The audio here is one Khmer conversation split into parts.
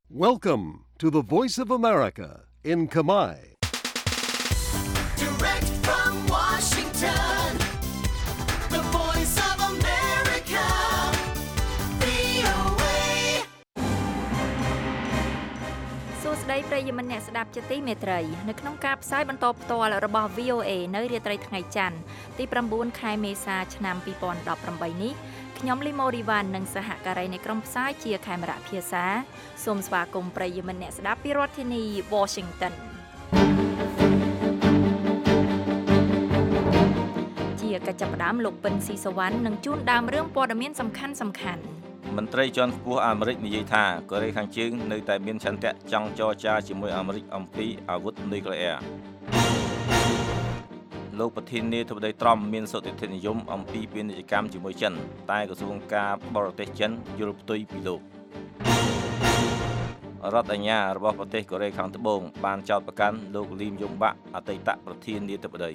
Welcome to the Voice of America in Khmer. Direct from Washington, the Voice of America, VOA. សួស្តីប្រិយមិត្តអ្នកស្ដាប់ជាទីមេត្រីនៅក្នុងការផ្សាយបន្តផ្ទាល់របស់ VOA នៅរាត្រីថ្ងៃច័ន្ទទី9ខែមេសាឆ្នាំ2018នេះខ្ញុំលីម៉ូរីវ៉ាន់និងសហការីនៃក្រុមផ្សាយជាខេមរៈភាសាសូមស្វាគមន៍ប្រិយមិត្តអ្នកស្ដាប់ពីរដ្ឋធានី Washington ជាកិច្ចផ្ដើមលោកពិនស៊ីសវណ្ណនឹងជួនដើមរឿងព័ត៌មានសំខាន់ៗមន្ត្រីជាន់ខ្ពស់អាមេរិកនិយាយថាកូរ៉េខាងជើងនៅតែមានឆន្ទៈចង់ចរចាជាមួយអាមេរិកអំពីអាវុធនុយក្លេអ៊ែរលោកប្រធានាធិបតីត្រមមានសុតិធិនិយមអំពីពាណិជ្ជកម្មជាមួយចិនតែក្រសួងការបរទេសចិនយល់ផ្ទុយពីលោករដ្ឋអាជ្ញារបស់ប្រទេសកូរ៉េខាងត្បូងបានចោទប្រកាន់លោកលីមយងបាក់អតីតប្រធានាធិបតី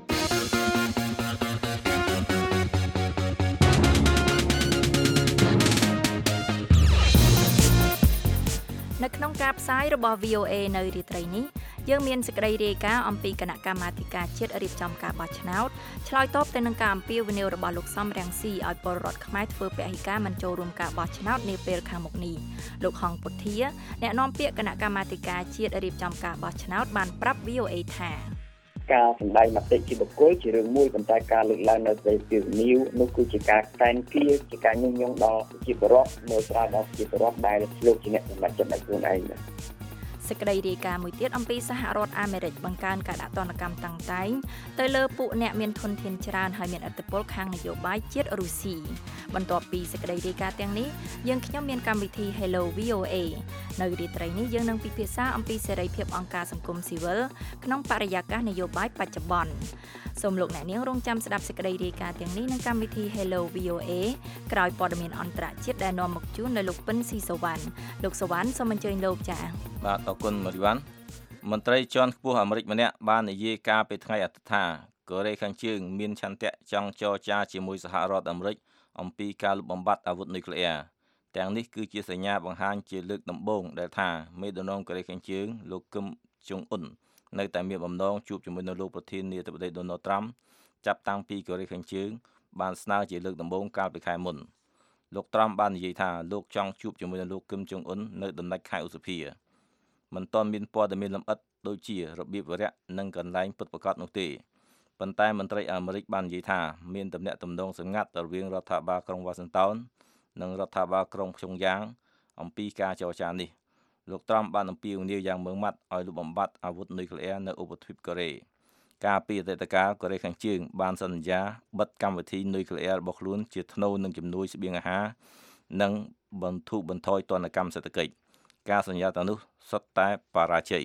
នៅក្នុងការផ្សាយរបស់ VOA នៅរាត្រីនេះយើងមានសេចក្តីរាយការណ៍អំពីគណៈកម្មាធិការជាតិរៀបចំការបោះឆ្នោតឆ្លើយតបទៅនឹងការអំពាវនាវរបស់លោកសំរងស៊ីឲ្យពលរដ្ឋខ្មែរធ្វើពហិការមិនចូលរួមការបោះឆ្នោតនាពេលខាងមុខនេះលោកហងពុធាអ្នកនាំពាក្យគណៈកម្មាធិការជាតិរៀបចំការបោះឆ្នោតបានប្រាប់ VOA ថាការសម្ដែងមតិជាបុគ្គលជារឿងមួយប៉ុន្តែការលើកឡើងនៅសេរីភាពនីវនោះគឺជាការតែងទាជាការញុះញង់ដល់ប្រជាពលរដ្ឋនៅស្រាលដល់ប្រជាពលរដ្ឋដែលលោកជាអ្នកសម្រេចចិត្តដោយខ្លួនឯងសេចក្តីរាយការណ៍មួយទៀតអំពីសហរដ្ឋអាមេរិកបង្កើនការដាក់ទណ្ឌកម្មតាំងតែងទៅលើពួកអ្នកមានធនធានច្រើនហើយមានឥទ្ធិពលខាងនយោបាយជាតិរុស្ស៊ីបន្ទាប់ពីសេចក្តីរាយការណ៍ទាំងនេះយើងខ្ញុំមានកម្មវិធី Hello VOA នៅរាត្រីនេះយើងនឹងពិភាក្សាអំពីសេរីភាពអង្គការសង្គមស៊ីវិលក្នុងបរិយាកាសនយោបាយបច្ចុប្បន្នសូមលោកអ្នកនាងរងចាំស្ដាប់សេចក្តីរាយការណ៍ទាំងនេះនៅកម្មវិធី Hello VOA ក្រោយព័ត៌មានអន្តរជាតិដែលនាំមកជូនដោយលោកពិនស៊ីសវណ្ណលោកសវណ្ណសូមអញ្ជើញលោកចា៎បាទអរគុណមរីវ៉ាន់មន្ត្រីជាន់ខ្ពស់អាមេរិកម្នាក់បាននិយាយការពីថ្ងៃអាទិត្យថាកូរ៉េខាងជើងមានឆន្ទៈចង់ចរចាជាមួយសហរដ្ឋអាមេរិកអំពីការលុបបំបាត់អាវុធនុយក្លេអ៊ែរទាំងនេះគឺជាសញ្ញាបង្ហាញជាលើកដំបូងដែលថាមេដឹកនាំកូរ៉េខាងជើងលោកគឹមចុងអ៊ុននៅតែមានបំណងជួបជាមួយនឹងលោកប្រធានាធិបតីដូណាល់ត្រាំចាប់តាំងពីកូរ៉េខាងជើងបានស្នើជាលើកដំបូងកាលពីខែមុនលោកត្រាំបាននិយាយថាលោកចង់ជួបជាមួយនឹងលោកគឹមចុងអ៊ុននៅដំណាច់ខែឧសភាមិនទាន់មានព័ត៌មានលម្អិតដូចជារបៀបវរៈនិងកន្លែងពិតប្រាកដនោះទេប៉ុន្តែមន្ត្រីអាមេរិកបាននិយាយថាមានទំនាក់ទំនងសម្ងាត់រវាងរដ្ឋាភិបាលក្រុងវ៉ាស៊ីនតោននិងរដ្ឋាភិបាលក្រុងព្យុងយ៉ាងអំពីការចរចានេះលោកត្រាំបានអំពាវនាវយ៉ាងម៉ឺងម៉ាត់ឲ្យលុបបំបាត់អាវុធនុយក្លេអ៊ែរនៅឧបទ្វីបកូរ៉េកាលពីអតីតកាលកូរ៉េខាងជើងបានសន្យាបិទកម្មវិធីនុយក្លេអ៊ែររបស់ខ្លួនជាថ្នូរនឹងជំនួយស្បៀងអាហារនិងបន្ធូរបន្ថយទណ្ឌកម្មសេដ្ឋកិច្ចការសន្យាទាំងនោះសុទ្ធតែបរាជ័យ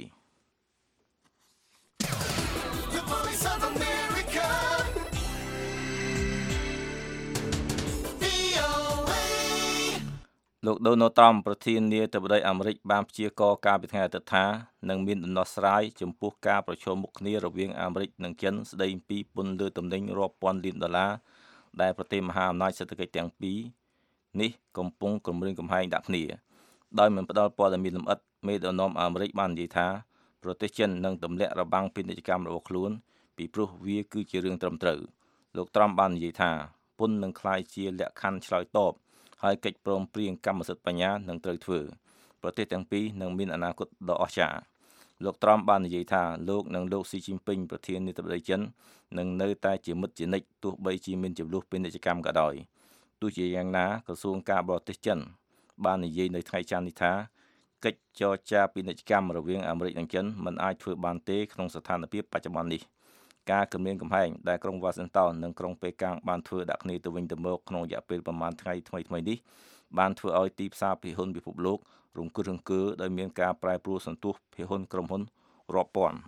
លោកដូណាល់ត្រាំប្រធានាធិបតីអាមេរិកបានព្យាករណ៍កាលពីថ្ងៃអាទិត្យថានឹងមានដំណោះស្រាយចំពោះការប្រឈមមុខគ្នារវាងអាមេរិកនិងចិនស្ដីពីពន្ធលើទំនិញរាប់ពាន់លានដុល្លារដែលប្រទេសមហាអំណាចសេដ្ឋកិច្ចទាំងពីរនេះកំពុងគំរាមកំហែងដាក់គ្នាដោយមិនផ្ដល់ព័ត៌មានលម្អិតមេដឹកនាំអាមេរិកបាននិយាយថាប្រទេសចិននឹងទម្លាក់របាំងពាណិជ្ជកម្មរបស់ខ្លួនពីព្រោះវាគឺជារឿងត្រឹមត្រូវលោកត្រាំបាននិយាយថាពន្ធនឹងក្លាយជាលក្ខខណ្ឌឆ្លើយតបហើយកិច្ចព្រមព្រៀងកម្មសិទ្ធិបញ្ញានឹងត្រូវធ្វើប្រទេសទាំងពីរនឹងមានអនាគតដ៏អស្ចារ្យលោកត្រាំបាននិយាយថាលោកនិងលោកស៊ីជីនពីងប្រធានាធិបតីចិននឹងនៅតែជាមិត្តជានិច្ចទោះបីជាមានជម្លោះពាណិជ្ជកម្មក៏ដោយទោះជាយ៉ាងណាក្រសួងការបរទេសចិនបាននិយាយនៅថ្ងៃច័ន្ទនេះថាកិច្ចចរចាពាណិជ្ជកម្មរវាងអាមេរិកនិងចិនមិនអាចធ្វើបានទេក្នុងស្ថានភាពបច្ចុប្បន្ននេះការគំរាមកំហែងដែលក្រុងវ៉ាស៊ីនតោននិងក្រុងប៉េកាំងបានធ្វើដាក់គ្នាទៅវិញទៅមកក្នុងរយៈពេលប្រមាណថ្ងៃថ្មីៗនេះបានធ្វើឲ្យទីផ្សារភាគហ៊ុនពិភពលោករង្គើសរង្គើដោយមានការប្រែប្រួលសន្ទុះភាគហ៊ុនក្រុមហ៊ុនរាប់ពាន់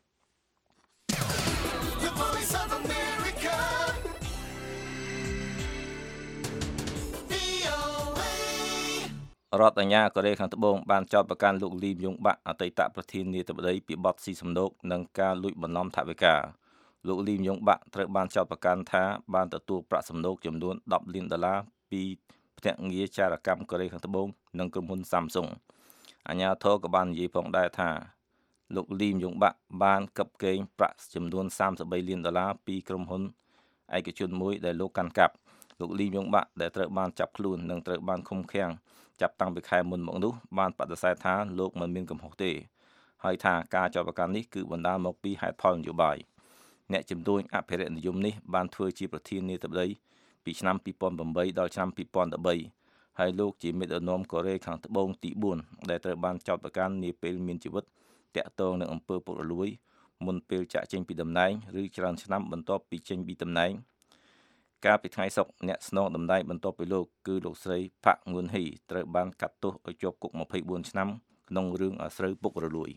រដ្ឋអាជ្ញាកូរ៉េខាងត្បូងបានចោទប្រកាន់លោកលីមយងបាក់អតីតប្រធានាធិបតីពីបទស៊ីសំណូកនិងការលួចបន្លំថវិកាលោកលីមយងបាក់ត្រូវបានចោទប្រកាន់ថាបានទទួលប្រាក់សំណូកចំនួន$10 លានពីភ្នាក់ងារចារកម្មកូរ៉េខាងត្បូងនិងក្រុមហ៊ុន Samsung អាជ្ញាធរក៏បាននិយាយផងដែរថាលោកលីមយ៉ុងបាក់បានកាប់កេងប្រាក់ចំនួន$33 លានពីក្រុមហ៊ុនឯកជនមួយដែលលោកកាន់កាប់លោកលីមយ៉ុងបាក់ដែលត្រូវបានចាប់ខ្លួននិងត្រូវបានឃុំឃាំងចាប់តាំងពីខែមុនមកនោះបានបដិសេធថាលោកមិនមានកំហុសទេហើយថាការចោទប្រកាន់នេះគឺបណ្ដាលមកពីហេតុផលនយោបាយអ្នកជំនួយអភិរក្សនិយមនេះបានធ្វើជាប្រធានាធិបតីពីឆ្នាំ2008ដល់ឆ្នាំ2013ហើយលោកជាមេដឹកនាំកូរ៉េខាងត្បូងទី4ដែលត្រូវបានចោទប្រកាន់នាពេលមានជីវិតតាក់ទងនឹងអំពើពុករលួយមុនពេលចាក់ចេញពីតំណែងឬច្រើនឆ្នាំបន្ទាប់ពីចេញពីតំណែងកាលពីថ្ងៃសុក្រអ្នកស្នងតំណែងបន្ទាប់ពីលោកគឺលោកស្រីផាក់ងួនហ៊ីត្រូវបានកាត់ទោសឲ្យជាប់គុក24ឆ្នាំក្នុងរឿងអាស្រូវពុករលួយ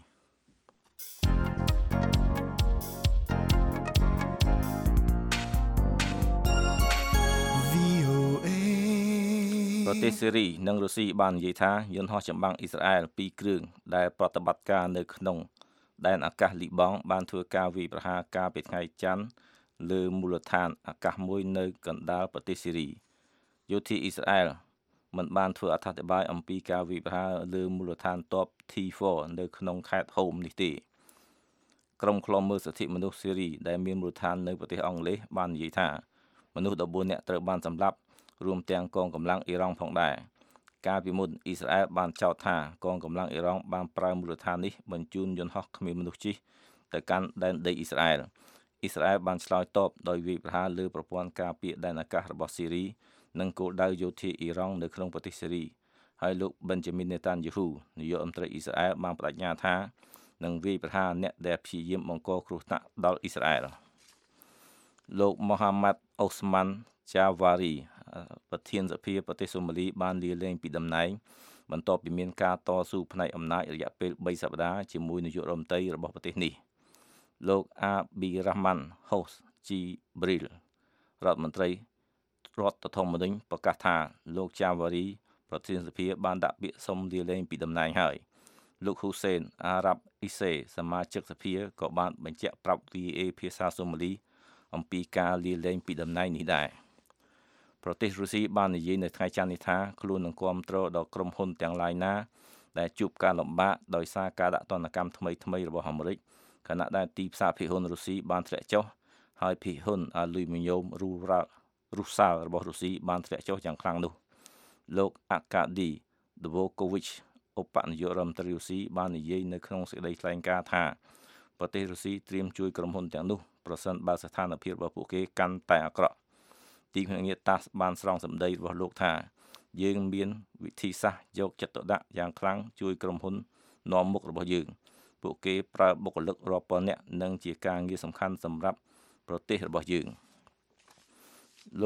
ប្រទេសសេរីនិងរុស្ស៊ីបាននិយាយថាយន្តហោះចម្បាំងអ៊ីស្រាអែល2គ្រឿងដែលប្រតិបត្តិការនៅក្នុងដែនអាកាសលីបង់បានធ្វើការវាយប្រហារកាលពីថ្ងៃច័ន្ទលើមូលដ្ឋានអាកាសមួយនៅកណ្ដាលប្រទេសសេរីយោធាអ៊ីស្រាអែលមិនបានធ្វើអត្ថាធិប្បាយអំពីការវាយប្រហារលើមូលដ្ឋានទ័ព T4 នៅក្នុងខេត្តហូមនេះទេក្រុមឃ្លាំមើលសិទ្ធិមនុស្សសេរីដែលមានមូលដ្ឋាននៅប្រទេសអង់គ្លេសបាននិយាយថាមនុស្ស14នាក់ត្រូវបានសម្លាប់រួមទាំងកងកម្លាំងអ៊ីរ៉ង់ផងដែរកាលពីមុនអ៊ីស្រាអែលបានចោទថាកងកម្លាំងអ៊ីរ៉ង់បានប្រើមូលដ្ឋាននេះបញ្ជូនយន្តហោះគ្មានមនុស្សជិះទៅកាន់ដែនដីអ៊ីស្រាអែលអ៊ីស្រាអែលបានឆ្លើយតបដោយវាយប្រហារលើប្រព័ន្ធការពារដែនអាកាសរបស់សេរីនិងគោលដៅយោធាអ៊ីរ៉ង់នៅក្នុងប្រទេសសេរីហើយលោក Benjamin Netanyahu នាយករដ្ឋមន្ត្រីអ៊ីស្រាអែលបានបដិញ្ញាថានឹងវាយប្រហារអ្នកដែលព្យាយាមបង្កគ្រោះថ្នាក់ដល់អ៊ីស្រាអែលលោក Mohammad Osman Jawari ប្រធានសភាប្រទេសសូម៉ាលីបានលាលែងពីតំណែងបន្ទាប់ពីមានការតស៊ូផ្នែកអំណាចរយៈពេល3សប្តាហ៍ជាមួយនាយករដ្ឋមន្ត្រីរបស់ប្រទេសនេះលោក Abdirahman Hosni Jibril រដ្ឋមន្ត្រីរដ្ឋធម្មនុញ្ញប្រកាសថាលោក Jawari ប្រធានសភាបានដាក់ពាក្យសុំលាលែងពីតំណែងហើយលោក Hussein Arab Isse សមាជិកសភាក៏បានបញ្ជាក់ប្រាប់ VOA ភាសាសូម៉ាលីអំពីការលាលែងពីតំណែងនេះដែរប្រទេសរុស្ស៊ីបាននិយាយនៅថ្ងៃច័ន្ទនេះថាខ្លួននឹងគាំទ្រដល់ក្រុមហ៊ុនទាំងឡាយណាដែលជួបការលំបាកដោយសារការដាក់ទណ្ឌកម្មថ្មីៗរបស់អាមេរិកខណៈដែលទីផ្សារភាគហ៊ុនរុស្ស៊ីបានធ្លាក់ចុះហើយភាគហ៊ុនអាលុយមីញ៉ូមរុស្សាល់របស់រុស្ស៊ីបានធ្លាក់ចុះយ៉ាងខ្លាំងនោះលោក Arkady Dvokovich ឧបនាយករដ្ឋមន្ត្រីរុស្ស៊ីបាននិយាយនៅក្នុងសេចក្តីថ្លែងការណ៍ថាប្រទេសរុស្ស៊ីត្រៀមជួយក្រុមហ៊ុនទាំងនោះប្រសិនបើស្ថានភាពរបស់ពួកគេកាន់តែអាក្រក់ទីភ្នាក់ងារ TASS បានស្រង់សម្ដីរបស់លោកថាយើងមានវិធីសាស្ត្រយកចិត្តទុកដាក់យ៉ាងខ្លាំងជួយក្រុមហ៊ុននាំមុខរបស់យើងពួកគេប្រើបុគ្គលិករាប់ពាន់នាក់និងជាការងារសំខាន់សម្រាប់ប្រទេសរបស់យើងលោក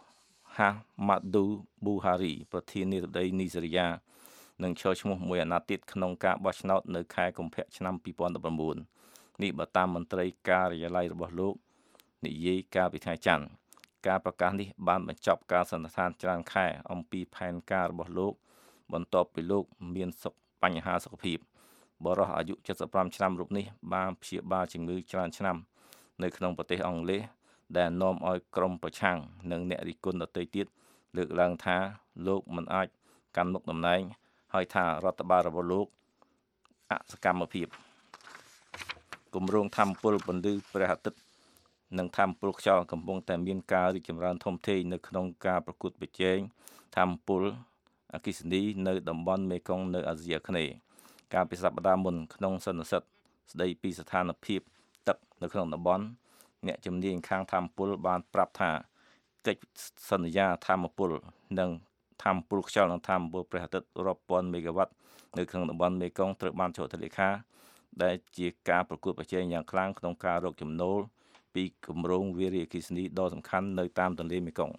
Muhammadu Buhari ប្រធានាធិបតីនីហ្សេរីយ៉ានឹងឈរឈ្មោះមួយអាណត្តិទៀតក្នុងការបោះឆ្នោតនៅខែកុម្ភៈឆ្នាំ2019នេះបើតាមមន្ត្រីការិយាល័យរបស់លោកនិយាយកាលពីថ្ងៃច័ន្ទការប្រកាសនេះបានបញ្ចប់ការសន្និដ្ឋានច្រើនខែអំពីផែនការរបស់លោកបន្ទាប់ពីលោកមានបញ្ហាសុខភាពបរិសុទ្ធអាយុ75ឆ្នាំរូបនេះបានព្យាបាលជំងឺច្រើនឆ្នាំនៅក្នុងប្រទេសអង់គ្លេសដែលនាំឲ្យក្រុមប្រឆាំងនិងអ្នករិះគន់ដទៃទៀតលើកឡើងថាលោកមិនអាចកាន់មុខតំណែងហើយថារដ្ឋបាលរបស់លោកអសកម្មភាពគម្រោងថាមពលពន្លឺព្រះអាទិត្យនិងថាមពលខ្យល់កំពុងតែមានការរីកចម្រើនធំធេងនៅក្នុងការប្រកួតប្រជែងថាមពលអគ្គិសនីនៅតំបន់មេគង្គនៅអាស៊ីអាគ្នេយ៍កាលពីសប្តាហ៍មុនក្នុងសន្និសីទស្ដីពីស្ថានភាពទឹកនៅក្នុងតំបន់អ្នកជំនាញខាងថាមពលបានប្រាប់ថាកិច្ចសន្យាថាមពលនិងថាមពលខ្យល់និងថាមពលព្រះអាទិត្យរាប់ពាន់មេហ្គាវ៉ាត់នៅក្នុងតំបន់មេគង្គត្រូវបានចុះហត្ថលេខាដែលជាការប្រកួតប្រជែងយ៉ាងខ្លាំងក្នុងការរកចំណូលពីគម្រោងវារីអគ្គិសនីដ៏សំខាន់នៅតាមទន្លេមេគង្គ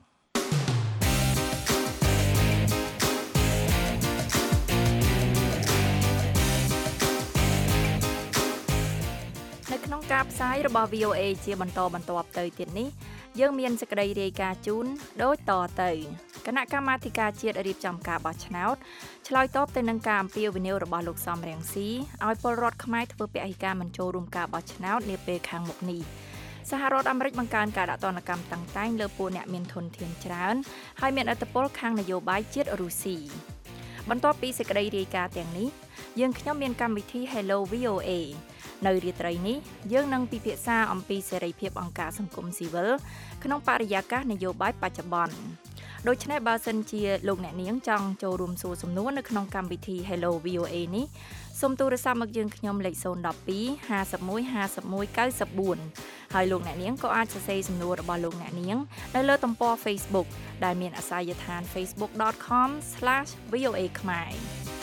នៅក្នុងការផ្សាយរបស់ VOA ជាបន្តបន្ទាប់ទៅទៀតនេះយើងមានសេចក្តីរាយការណ៍ជូនដូចតទៅគណៈកម្មាធិការជាតិរៀបចំការបោះឆ្នោតឆ្លើយតបទៅនឹងការអំពាវនាវរបស់លោកសំរងស៊ីឲ្យពលរដ្ឋខ្មែរធ្វើពហិការមិនចូលរួមការបោះឆ្នោតនាពេលខាងមុខនេះសហរដ្ឋអាមេរិកបង្កើនការដាក់ទណ្ឌកម្មតាំងតែងលើពួកអ្នកមានធនធានច្រើនហើយមានឥទ្ធិពលខាងនយោបាយជាតិរុស្ស៊ីបន្ទាប់ពីសេចក្តីរាយការណ៍ទាំងនេះយើងខ្ញុំមានកម្មវិធី Hello VOA នៅរាត្រីនេះយើងនឹងពិភាក្សាអំពីសេរីភាពអង្គការសង្គមស៊ីវិលក្នុងបរិយាកាសនយោបាយបច្ចុប្បន្នដូច្នេះបើសិនជាលោកអ្នកនាងចង់ចូលរួមសួរសំណួរនៅក្នុងកម្មវិធី Hello VOA នេះសូមទូរស័ព្ទមកយើងខ្ញុំលេខ012 51 51 94ហើយលោកអ្នកនាងក៏អាចសរសេរសំណួររបស់លោកអ្នកនាងនៅលើទំព័រ Facebook ដែលមានអាសយដ្ឋាន facebook.com/voa ខ្មែរ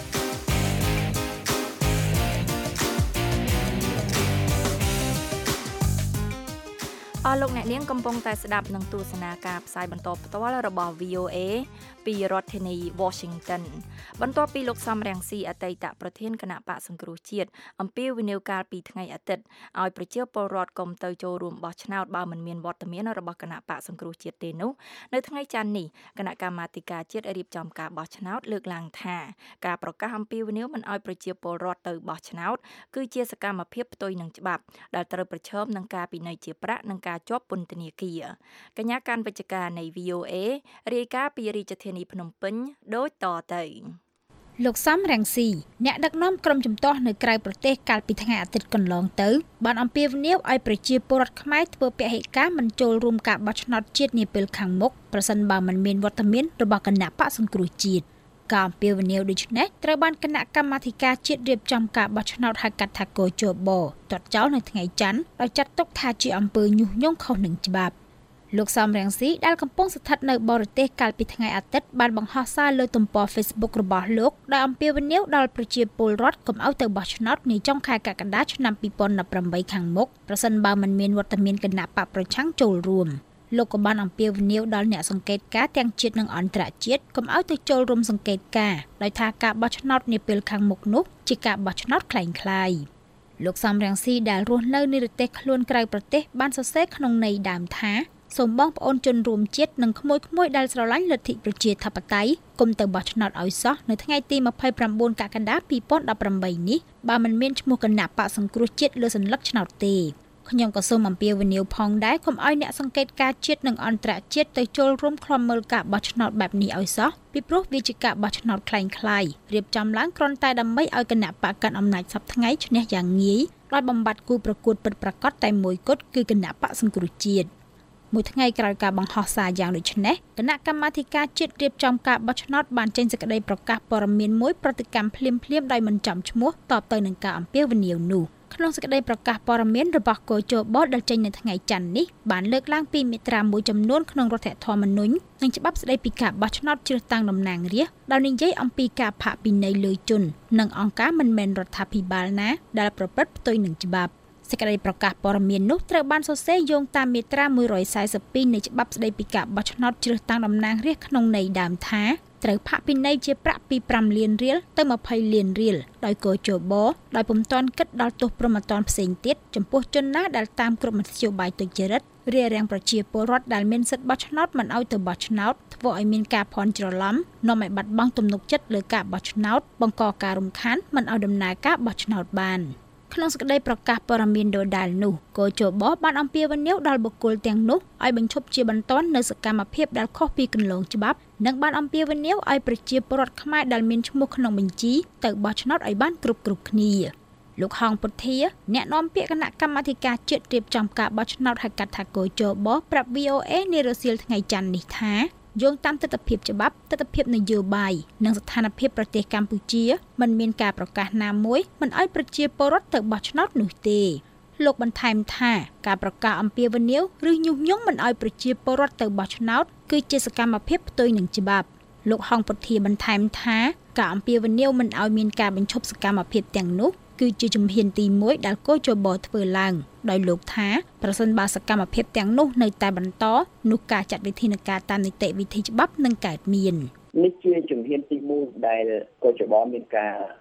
លោកអ្នកនាងកំពុងតែស្ដាប់នឹងទស្សនាការផ្សាយបន្តផ្ទាល់របស់ VOA ពីរដ្ឋធានី Washington បន្ទាប់ពីលោកសំរងស៊ីអតីតប្រធានគណៈបកសង្គ្រោះជាតិអំពាវនាវកាលពីថ្ងៃអាទិត្យឲ្យប្រជាពលរដ្ឋកុំទៅចូលរួមបោះឆ្នោតបើមិនមានវត្តមានរបស់គណៈបកសង្គ្រោះជាតិទេនោះនៅថ្ងៃច័ន្ទនេះគណៈកម្មាធិការជាតិរៀបចំការបោះឆ្នោតលើកឡើងថាការប្រកាសអំពាវនាវមិនឲ្យប្រជាពលរដ្ឋទៅបោះឆ្នោតគឺជាសកម្មភាពផ្ទុយនឹងច្បាប់ដែលត្រូវប្រឈមនឹងការពិន័យជាប្រាក់និងការជាប់ពន្ធនាគារកញ្ញាការវិជ្ជការនៃ VOA រាយការណ៍ពីរាជធានីភ្នំពេញដូចតទៅលោកសំរងស៊ីអ្នកដឹកនាំក្រុមជំទាស់នៅក្រៅប្រទេសកាលពីថ្ងៃអាទិត្យកន្លងទៅបានអំពាវនាវឲ្យប្រជាពលរដ្ឋខ្មែរធ្វើពហិការមិនចូលរួមការបោះឆ្នោតជាតិនាពេលខាងមុខប្រសិនបើមិនមានវត្តមានរបស់គណៈបកសង្គ្រោះជាតិការអំពាវនាវដូចនេះត្រូវបានគណៈកម្មាធិការជាតិរៀបចំការបោះឆ្នោតហៅកាត់ថាកោជបទាត់ចោលនៅថ្ងៃច័ន្ទដោយចាត់ទុកថាជាអំពើញុះញង់ខុសនឹងច្បាប់លោកសំរងស៊ីដែលកំពុងស្ថិតនៅបរទេសកាលពីថ្ងៃអាទិត្យបានបង្ហោះសារលើទំព័រ Facebook របស់លោកដោយអំពាវនាវដល់ប្រជាពលរដ្ឋកុំឲ្យទៅបោះឆ្នោតនាចុងខែកក្កដាឆ្នាំ2018ខាងមុខប្រសិនបើមិនមានវត្តមានគណៈបកប្រឆាំងចូលរួមលោកក៏បានអំពាវនាវដល់អ្នកសង្កេតការណ៍ទាំងជាតិនិងអន្តរជាតិកុំឲ្យទៅចូលរួមសង្កេតការណ៍ដោយថាការបោះឆ្នោតនាពេលខាងមុខនោះជាការបោះឆ្នោតคล้ายៗលោកសំរងស៊ីដែលរស់នៅនិរទេសខ្លួនក្រៅប្រទេសបានសរសេរក្នុងន័យដើមថាសូមបងប្អូនជនរួមជាតិនិងក្មួយៗដែលស្រឡាញ់លទ្ធិប្រជាធិបតេយ្យគុំទៅបោះឆ្នោតឲ្យសោះនៅថ្ងៃទី29កក្កដា2018នេះបើមិនមានឈ្មោះគណៈបកសង្គ្រោះជាតិលើសញ្ញកឆ្នោតទេខ្ញុំក៏សូមអំពាវនាវផងដែរកុំឲ្យអ្នកសង្កេតការណ៍ជាតិនិងអន្តរជាតិទៅចូលរួមឃ្លាំមើលការបោះឆ្នោតបែបនេះឲ្យសោះពីព្រោះវាជាការបោះឆ្នោតคล้ายៗរៀបចំឡើងគ្រាន់តែដើម្បីឲ្យគណៈបកកាន់អំណាចសប្តាហ៍ថ្ងៃឈ្នះយ៉ាងងាយដោយបំបត្តិគូប្រកួតពិតប្រាកដតែមួយគត់គឺគណៈបកសង្គ្រោះជាតិមួយថ្ងៃក្រោយការបង្ហោះសារយ៉ាងដូចនេះគណៈកម្មាធិការជាតិរៀបចំការបោះឆ្នោតបានចេញសេចក្តីប្រកាសព័ត៌មានមួយប្រតិកម្មភ្លាមៗដោយមិនចំឈ្មោះតបទៅនឹងការអំពាវនាវនោះក្នុងសេចក្តីប្រកាសព័ត៌មានរបស់កោជបដែលចេញនៅថ្ងៃច័ន្ទនេះបានលើកឡើងពីមាត្រាមួយចំនួនក្នុងរដ្ឋធម្មនុញ្ញនិងច្បាប់ស្តីពីការបោះឆ្នោតជ្រើសតាំងតំណាងរាស្ត្រដោយនិយាយអំពីការផាកពិន័យលើជននិងអង្គការមិនមែនរដ្ឋាភិបាលណាដែលប្រព្រឹត្តផ្ទុយនឹងច្បាប់សេចក្តីប្រកាសព័ត៌មាននោះត្រូវបានសរសេរយោងតាមមាត្រា142នៃច្បាប់ស្តីពីការបោះឆ្នោតជ្រើសតាំងតំណាងរាស្ត្រក្នុងន័យដើមថាត្រូវផាកពិន័យជាប្រាក់ពី5លានរៀលទៅ20លានរៀលដោយកោជបដោយពុំទាន់គិតដល់ទោសប្រមាថផ្សេងទៀតចំពោះជនណាដែលតាមគ្រប់មធ្យោបាយទុច្ចរិតរារាំងប្រជាពលរដ្ឋដែលមានសិទ្ធិបោះឆ្នោតមិនឲ្យទៅបោះឆ្នោតធ្វើឲ្យមានការភ័ន្តច្រឡំនាំឲ្យបាត់បង់ទំនុកចិត្តលើការបោះឆ្នោតបង្កការរំខានមិនឲ្យដំណើរការបោះឆ្នោតបានក្នុងសេចក្តីប្រកាសព័ត៌មានដដែលនោះកោជបបានអំពាវនាវដល់បុគ្គលទាំងនោះឲ្យបញ្ឈប់ជាបន្ទាន់នូវសកម្មភាពដែលខុសពីគន្លងច្បាប់និងបានអំពាវនាវឲ្យប្រជាពលរដ្ឋខ្មែរដែលមានឈ្មោះក្នុងបញ្ជីទៅបោះឆ្នោតឲ្យបានគ្រប់គ្នាលោកហងពុធាអ្នកនាំពាក្យគណៈកម្មាធិការជាតិរៀបចំការបោះឆ្នោតហៅកាត់ថាកោជបប្រាប់ VOA នារសៀលថ្ងៃច័ន្ទនេះថាយោងតាមទស្សនវិជ្ជាច្បាប់ទស្សនវិជ្ជានយោបាយនិងស្ថានភាពប្រទេសកម្ពុជាមិនមានការប្រកាសណាមួយមិនឲ្យប្រជាពលរដ្ឋទៅបោះឆ្នោតនោះទេលោកបន្ថែមថាការប្រកាសអំពាវនាវឬញុះញង់មិនឲ្យប្រជាពលរដ្ឋទៅបោះឆ្នោតគឺជាសកម្មភាពផ្ទុយនឹងច្បាប់លោកហងពុធាបន្ថែមថាការអំពាវនាវមិនឲ្យមានការបញ្ឈប់សកម្មភាពទាំងនោះគឺជាជំហានទី1ដែលកោជបធ្វើឡើងដោយលោកថាប្រសិនបើសកម្មភាពទាំងនោះនៅតែបន្តនោះការចាត់វិធានការតាមនីតិវិធីច្បាប់នឹងកើតមាននេះជាជំហានទី1ដែលកោជបមានការ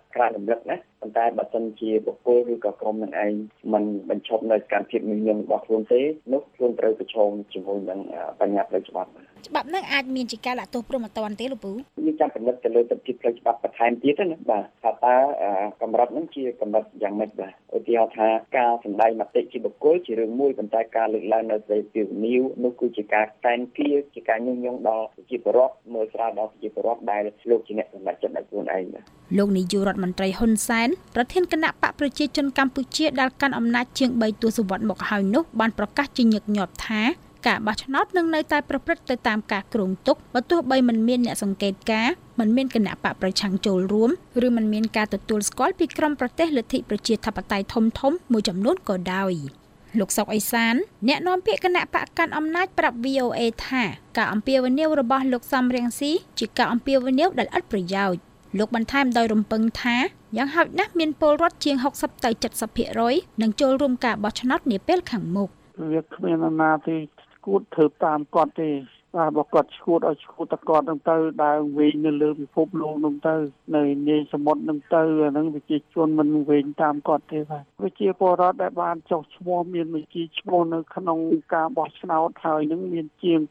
ក្រានរំលឹកណាប៉ុន្តែបើសិនជាបុគ្គលឬក៏ក្រុមនឹងឯងមិនបញ្ឈប់នៅសកម្មភាពញញឹមរបស់ខ្លួនទេនោះខ្លួនត្រូវប្រឈមជាមួយនឹងបញ្ហាផ្លូវច្បាប់នឹងអាចមានជាការដាក់ទោសព្រហ្មទណ្ឌទេលោកពូយើងចាំពិនិត្យទៅលើទស្សនវិជ្ជាផ្លូវច្បាប់បន្ថែមទៀតណាបាទថាតើកម្រិតហ្នឹងជាកម្រិតយ៉ាងម៉េចបាទឧទាហរណ៍ថាការសម្ដែងមតិជាបុគ្គលជារឿងមួយប៉ុន្តែការលើកឡើងនៅសេរីភាពនីវនោះគឺជាការតែងទាជាការញុះញង់ដល់ប្រជាពលរដ្ឋមើលស្រាលដល់ប្រជាពលរដ្ឋដែលលោកជាអ្នកសម្រេចចិត្តដោយខ្លួនឯងបាទលោកនាយករដ្ឋមន្ត្រីហ៊ុនសែនប្រធានគណៈបកប្រជាជនកម្ពុជាដែលកាន់អំណាចជាង3ទសវត្សរ៍មកហើយនោះបានប្រកាសជាញឹកញាប់ថាការបោះឆ្នោតនឹងនៅតែប្រព្រឹត្តទៅតាមការគ្រោងទុកបើទោះបីមិនមានអ្នកសង្កេតការណ៍មិនមានគណៈបកប្រឆាំងចូលរួមឬមិនមានការទទួលស្គាល់ពីក្រុមប្រទេសលទ្ធិប្រជាធិបតេយ្យធំមួយចំនួនក៏ដោយលោកសុកអេសានអ្នកនាំពាក្យគណៈបកកាន់អំណាចប្រាប់ VOA ថាការអំពាវនាវរបស់លោកសំរងស៊ីជាការអំពាវនាវដែលឥតប្រយោជន៍លោកបន្ថែមដោយរំពឹងថាយ៉ាងហោចណាស់មានពលរដ្ឋជាង60ទៅ 70% នឹងចូលរួមការបោះឆ្នោតនាពេលខាងមុខវាគ្មានណាទេឈួតធ្វើតាមគាត់ទេបាទបើគាត់ឈួតឲ្យឈួតតែគាត់នឹងទៅដើរវិញនៅលើពិភពលោកនឹងទៅនៅនាយសមុទ្រនឹងទៅអាហ្នឹងប្រជាជនមិនវិញតាមគាត់ទេបាទប្រជាពលរដ្ឋដែលបានចុះឈ្មោះមានបញ្ជីឈ្មោះនៅក្នុងការបោះឆ្នោតហើយនឹងមានជាង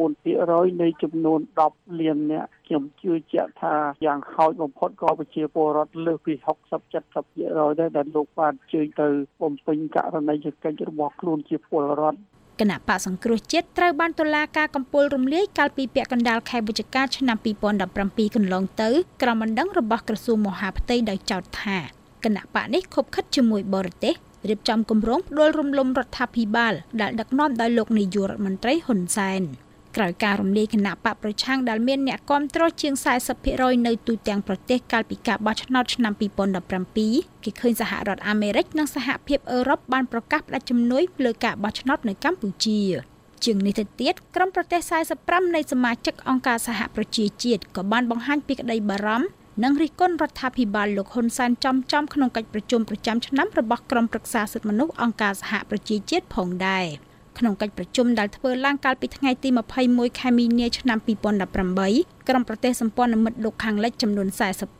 84% នៃចំនួន10លាននាក់ខ្ញុំជឿជាក់ថាយ៉ាងហោចបំផុតក៏ប្រជាពលរដ្ឋលើសពី 60-70% ដែរដែលលោកបានជើញទៅបំពេញករណីយកិច្ចរបស់ខ្លួនជាពលរដ្ឋគណៈបកសង្គ្រោះជាតិត្រូវបានតុលាការកំពូលរំលាយកាលពីពាក់កណ្ដាលខែវិច្ឆិកាឆ្នាំ2017កន្លងទៅក្រោមបណ្ដឹងរបស់ក្រសួងមហាផ្ទៃដោយចោទថាគណៈបកនេះខុបខិតជាមួយបរទេសរៀបចំគម្រោងផ្ដួលរំលំរដ្ឋាភិបាលដែលដឹកនាំដោយលោកនាយករដ្ឋមន្ត្រីហ៊ុនសែនក្រោយការរំលាយគណៈបកប្រឆាំងដែលមានអ្នកគាំទ្រជាង 40% នៅទូទាំងប្រទេសកាលពីការបោះឆ្នោតឆ្នាំ2017គេឃើញសហរដ្ឋអាមេរិកនិងសហភាពអឺរ៉ុបបានប្រកាសផ្តាច់ជំនួយលើការបោះឆ្នោតនៅកម្ពុជាជាងនេះទៅទៀតក្រុមប្រទេស45នៃសមាជិកអង្គការសហប្រជាជាតិក៏បានបង្ហាញពីក្តីបារម្ភនិងរិះគន់រដ្ឋាភិបាលលោកហ៊ុនសែនចំក្នុងកិច្ចប្រជុំប្រចាំឆ្នាំរបស់ក្រុមប្រឹក្សាសិទ្ធិមនុស្សអង្គការសហប្រជាជាតិផងដែរក្នុងកិច្ចប្រជុំដែលធ្វើឡើងកាលពីថ្ងៃទី21ខែមីនាឆ្នាំ2018ក្រុមប្រទេសសម្ព័ន្ធមិត្តលោកខាងលិចចំនួន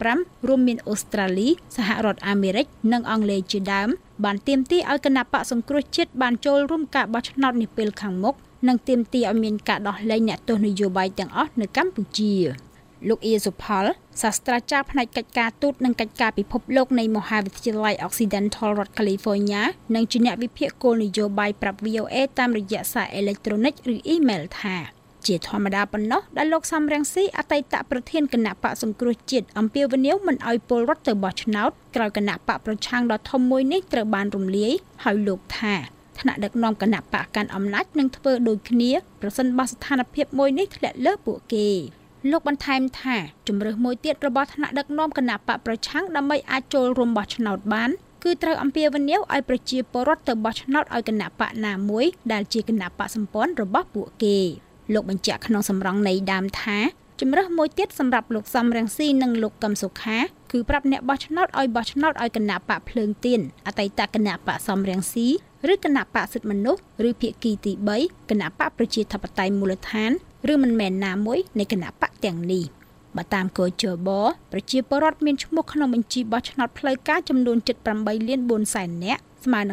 45រួមមានអូស្ត្រាលីសហរដ្ឋអាមេរិកនិងអង់គ្លេសជាដើមបានទាមទារឲ្យគណៈបកសង្គ្រោះជាតិបានចូលរួមការបោះឆ្នោតនាពេលខាងមុខនិងទាមទារឲ្យមានការដោះលែងអ្នកទោសនយោបាយទាំងអស់នៅកម្ពុជាលោកអ៊ីសុផលសាស្ត្រាចារ្យផ្នែកកិច្ចការទូតនិងកិច្ចការពិភពលោកនៃមហាវិទ្យាល័យ Occidental រដ្ឋ California និងជាអ្នកវិភាគគោលនយោបាយប្រាប់ VOA តាមរយៈសារអេឡិចត្រូនិកឬអ៊ីមែលថាជាធម្មតាប៉ុណ្ណោះដែលលោកសំរងស៊ីអតីតប្រធានគណៈបកសង្គ្រោះជាតិអំពាវនាវមិនឲ្យពលរដ្ឋទៅបោះឆ្នោតក្រោយគណៈបកប្រឆាំងដ៏ធំមួយនេះត្រូវបានរំលាយហើយលោកថាថ្នាក់ដឹកនាំគណៈបកកាន់អំណាចនឹងធ្វើដូចគ្នាប្រសិនបើស្ថានភាពមួយនេះធ្លាក់លើពួកគេលោកបន្ថែមថាជំរើសមួយទៀតរបស់ថ្នាក់ដឹកនាំគណៈបកប្រឆាំងដើម្បីអាចចូលរួមបោះឆ្នោតបានគឺត្រូវអំពាវនាវឲ្យប្រជាពលរដ្ឋទៅបោះឆ្នោតឲ្យគណៈបកណាមួយដែលជាគណៈបកសម្ព័ន្ធរបស់ពួកគេលោកបញ្ជាក់ក្នុងសម្រងនៃដើមថាជំរើសមួយទៀតសម្រាប់លោកសំរងស៊ីនិងលោកកឹមសុខាគឺប្រាប់អ្នកបោះឆ្នោតឲ្យបោះឆ្នោតឲ្យគណៈបកភ្លើងទៀនអតីតគណៈបកសំរងស៊ីឬគណៈបកសិទ្ធិមនុស្សឬភាគីទី3គណៈបកប្រជាធិបតេយ្យមូលដ្ឋានឬមិនមែនណាមួយនៃគណៈបកទាំងនេះបើតាមកោជបប្រជាពលរដ្ឋមានឈ្មោះក្នុងបញ្ជីបោះឆ្នោតផ្លូវការចំនួន 78 លាន 4 សែននាក់ស្មើនឹង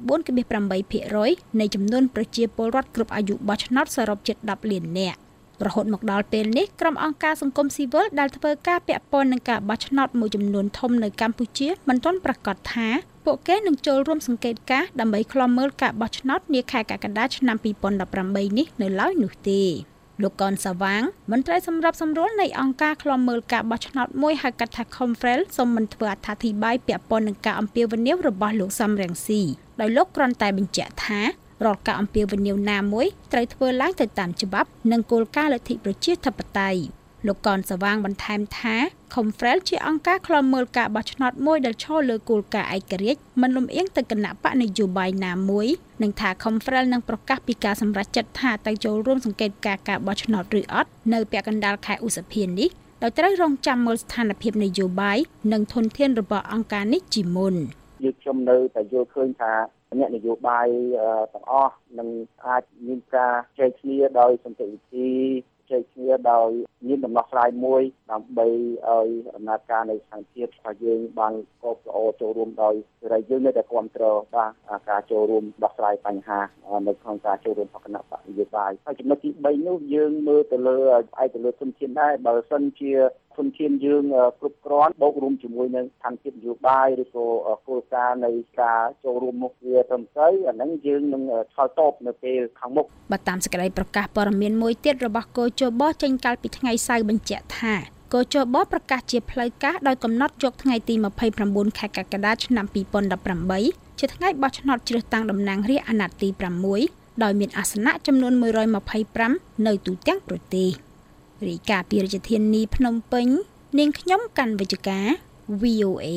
84.8% នៃចំនួនប្រជាពលរដ្ឋគ្រប់អាយុបោះឆ្នោតសរុបជិត 10 លាននាក់រហូតមកដល់ពេលនេះក្រុមអង្គការសង្គមស៊ីវិលដែលធ្វើការពាក់ព័ន្ធនឹងការបោះឆ្នោតមួយចំនួនធំនៅកម្ពុជាមិនទាន់ប្រកាសថាពួកគេនឹងចូលរួមសង្កេតការណ៍ដើម្បីឃ្លាំមើលការបោះឆ្នោតនាខែកក្កដាឆ្នាំ2018នេះនៅឡើយនោះទេលោកកនសាវាងមន្ត្រីសម្របសម្រួលនៃអង្គការឃ្លាំមើលការបោះឆ្នោតមួយហៅកាត់ថា Confrel សូមមិនធ្វើអត្ថាធិប្បាយពាក់ព័ន្ធនឹងការអំពាវនាវរបស់លោកសំរងស៊ីដោយលោកគ្រាន់តែបញ្ជាក់ថារាល់ការអំពាវនាវណាមួយត្រូវធ្វើឡើងទៅតាមច្បាប់និងគោលការណ៍លទ្ធិប្រជាធិបតេយ្យលោកកនសាវាងបន្ថែមថា Confrel ជាអង្គការឃ្លាំមើលការបោះឆ្នោតមួយដែលឈរលើគោលការណ៍ឯករាជ្យមិនលំអៀងទៅគណៈបកនយោបាយណាមួយនិងថា Confrel នឹងប្រកាសពីការសម្រេចចិត្តថាទៅចូលរួមសង្កេតការណ៍ការបោះឆ្នោតឬអត់នៅពាក់កណ្ដាលខែឧសភានេះដោយត្រូវរងចាំមើលស្ថានភាពនយោបាយនិងធនធានរបស់អង្គការនេះជាមុនយើងខ្ញុំនៅតែយល់ឃើញថាអ្នកនយោបាយទាំងអស់នឹងអាចមានការចែកគ្នាដោយសន្តិវិធីជ័យគ្នាដោយមានដំណោះស្រាយមួយដើម្បីឲ្យដំណើរការនៃសង្គ្រោះរបស់យើងបានកោបល្អចូលរួមដោយសេរីយើងនៅតែគ្រប់គ្រងបាទការចូលរួមដោះស្រាយបញ្ហានៅក្នុងការចូលរួមរបស់គណៈបកនយោបាយហើយចំណុចទី3នោះយើងមើលទៅលើឯទៅលើធនធានដែរបើសិនជាធនធានយើងគ្រប់គ្រាន់បូករួមជាមួយនឹងស្ថានភាពនយោបាយឬក៏គោលការណ៍នៃការចូលរួមនោះវាត្រឹមត្រូវអាហ្នឹងយើងនឹងឆ្លើយតបនៅពេលខាងមុខបើតាមសេចក្តីប្រកាសព័ត៌មានមួយទៀតរបស់គជបចេញកាលពីថ្ងៃសៅរ៍បញ្ជាក់ថាគជបប្រកាសជាផ្លូវការដោយកំណត់យកថ្ងៃទី29ខែកក្កដាឆ្នាំ2018ជាថ្ងៃបោះឆ្នោតជ្រើសតាំងតំណាងរាស្ត្រអាណត្តិទី6ដោយមានអាសនៈចំនួន125នៅទូទាំងប្រទេសរាយការណ៍ពីរាជធានីភ្នំពេញនាងខ្ញុំកាន់វិជ្ជការ VOA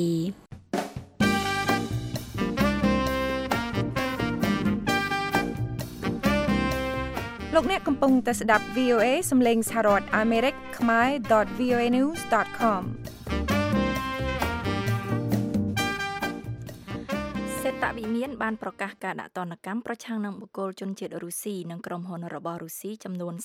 លោកអ្នកកំពុងតែស្ដាប់ VOA សំឡេងសហរដ្ឋអាមេរិកខ្មែរ .voanews.com សេតវិមានបានប្រកាសការដាក់ទណ្ឌកម្មប្រឆាំងនឹងបុគ្គលជនជាតិរុស្ស៊ីនិងក្រុមហ៊ុនរបស់រុស្ស៊ីចំនួន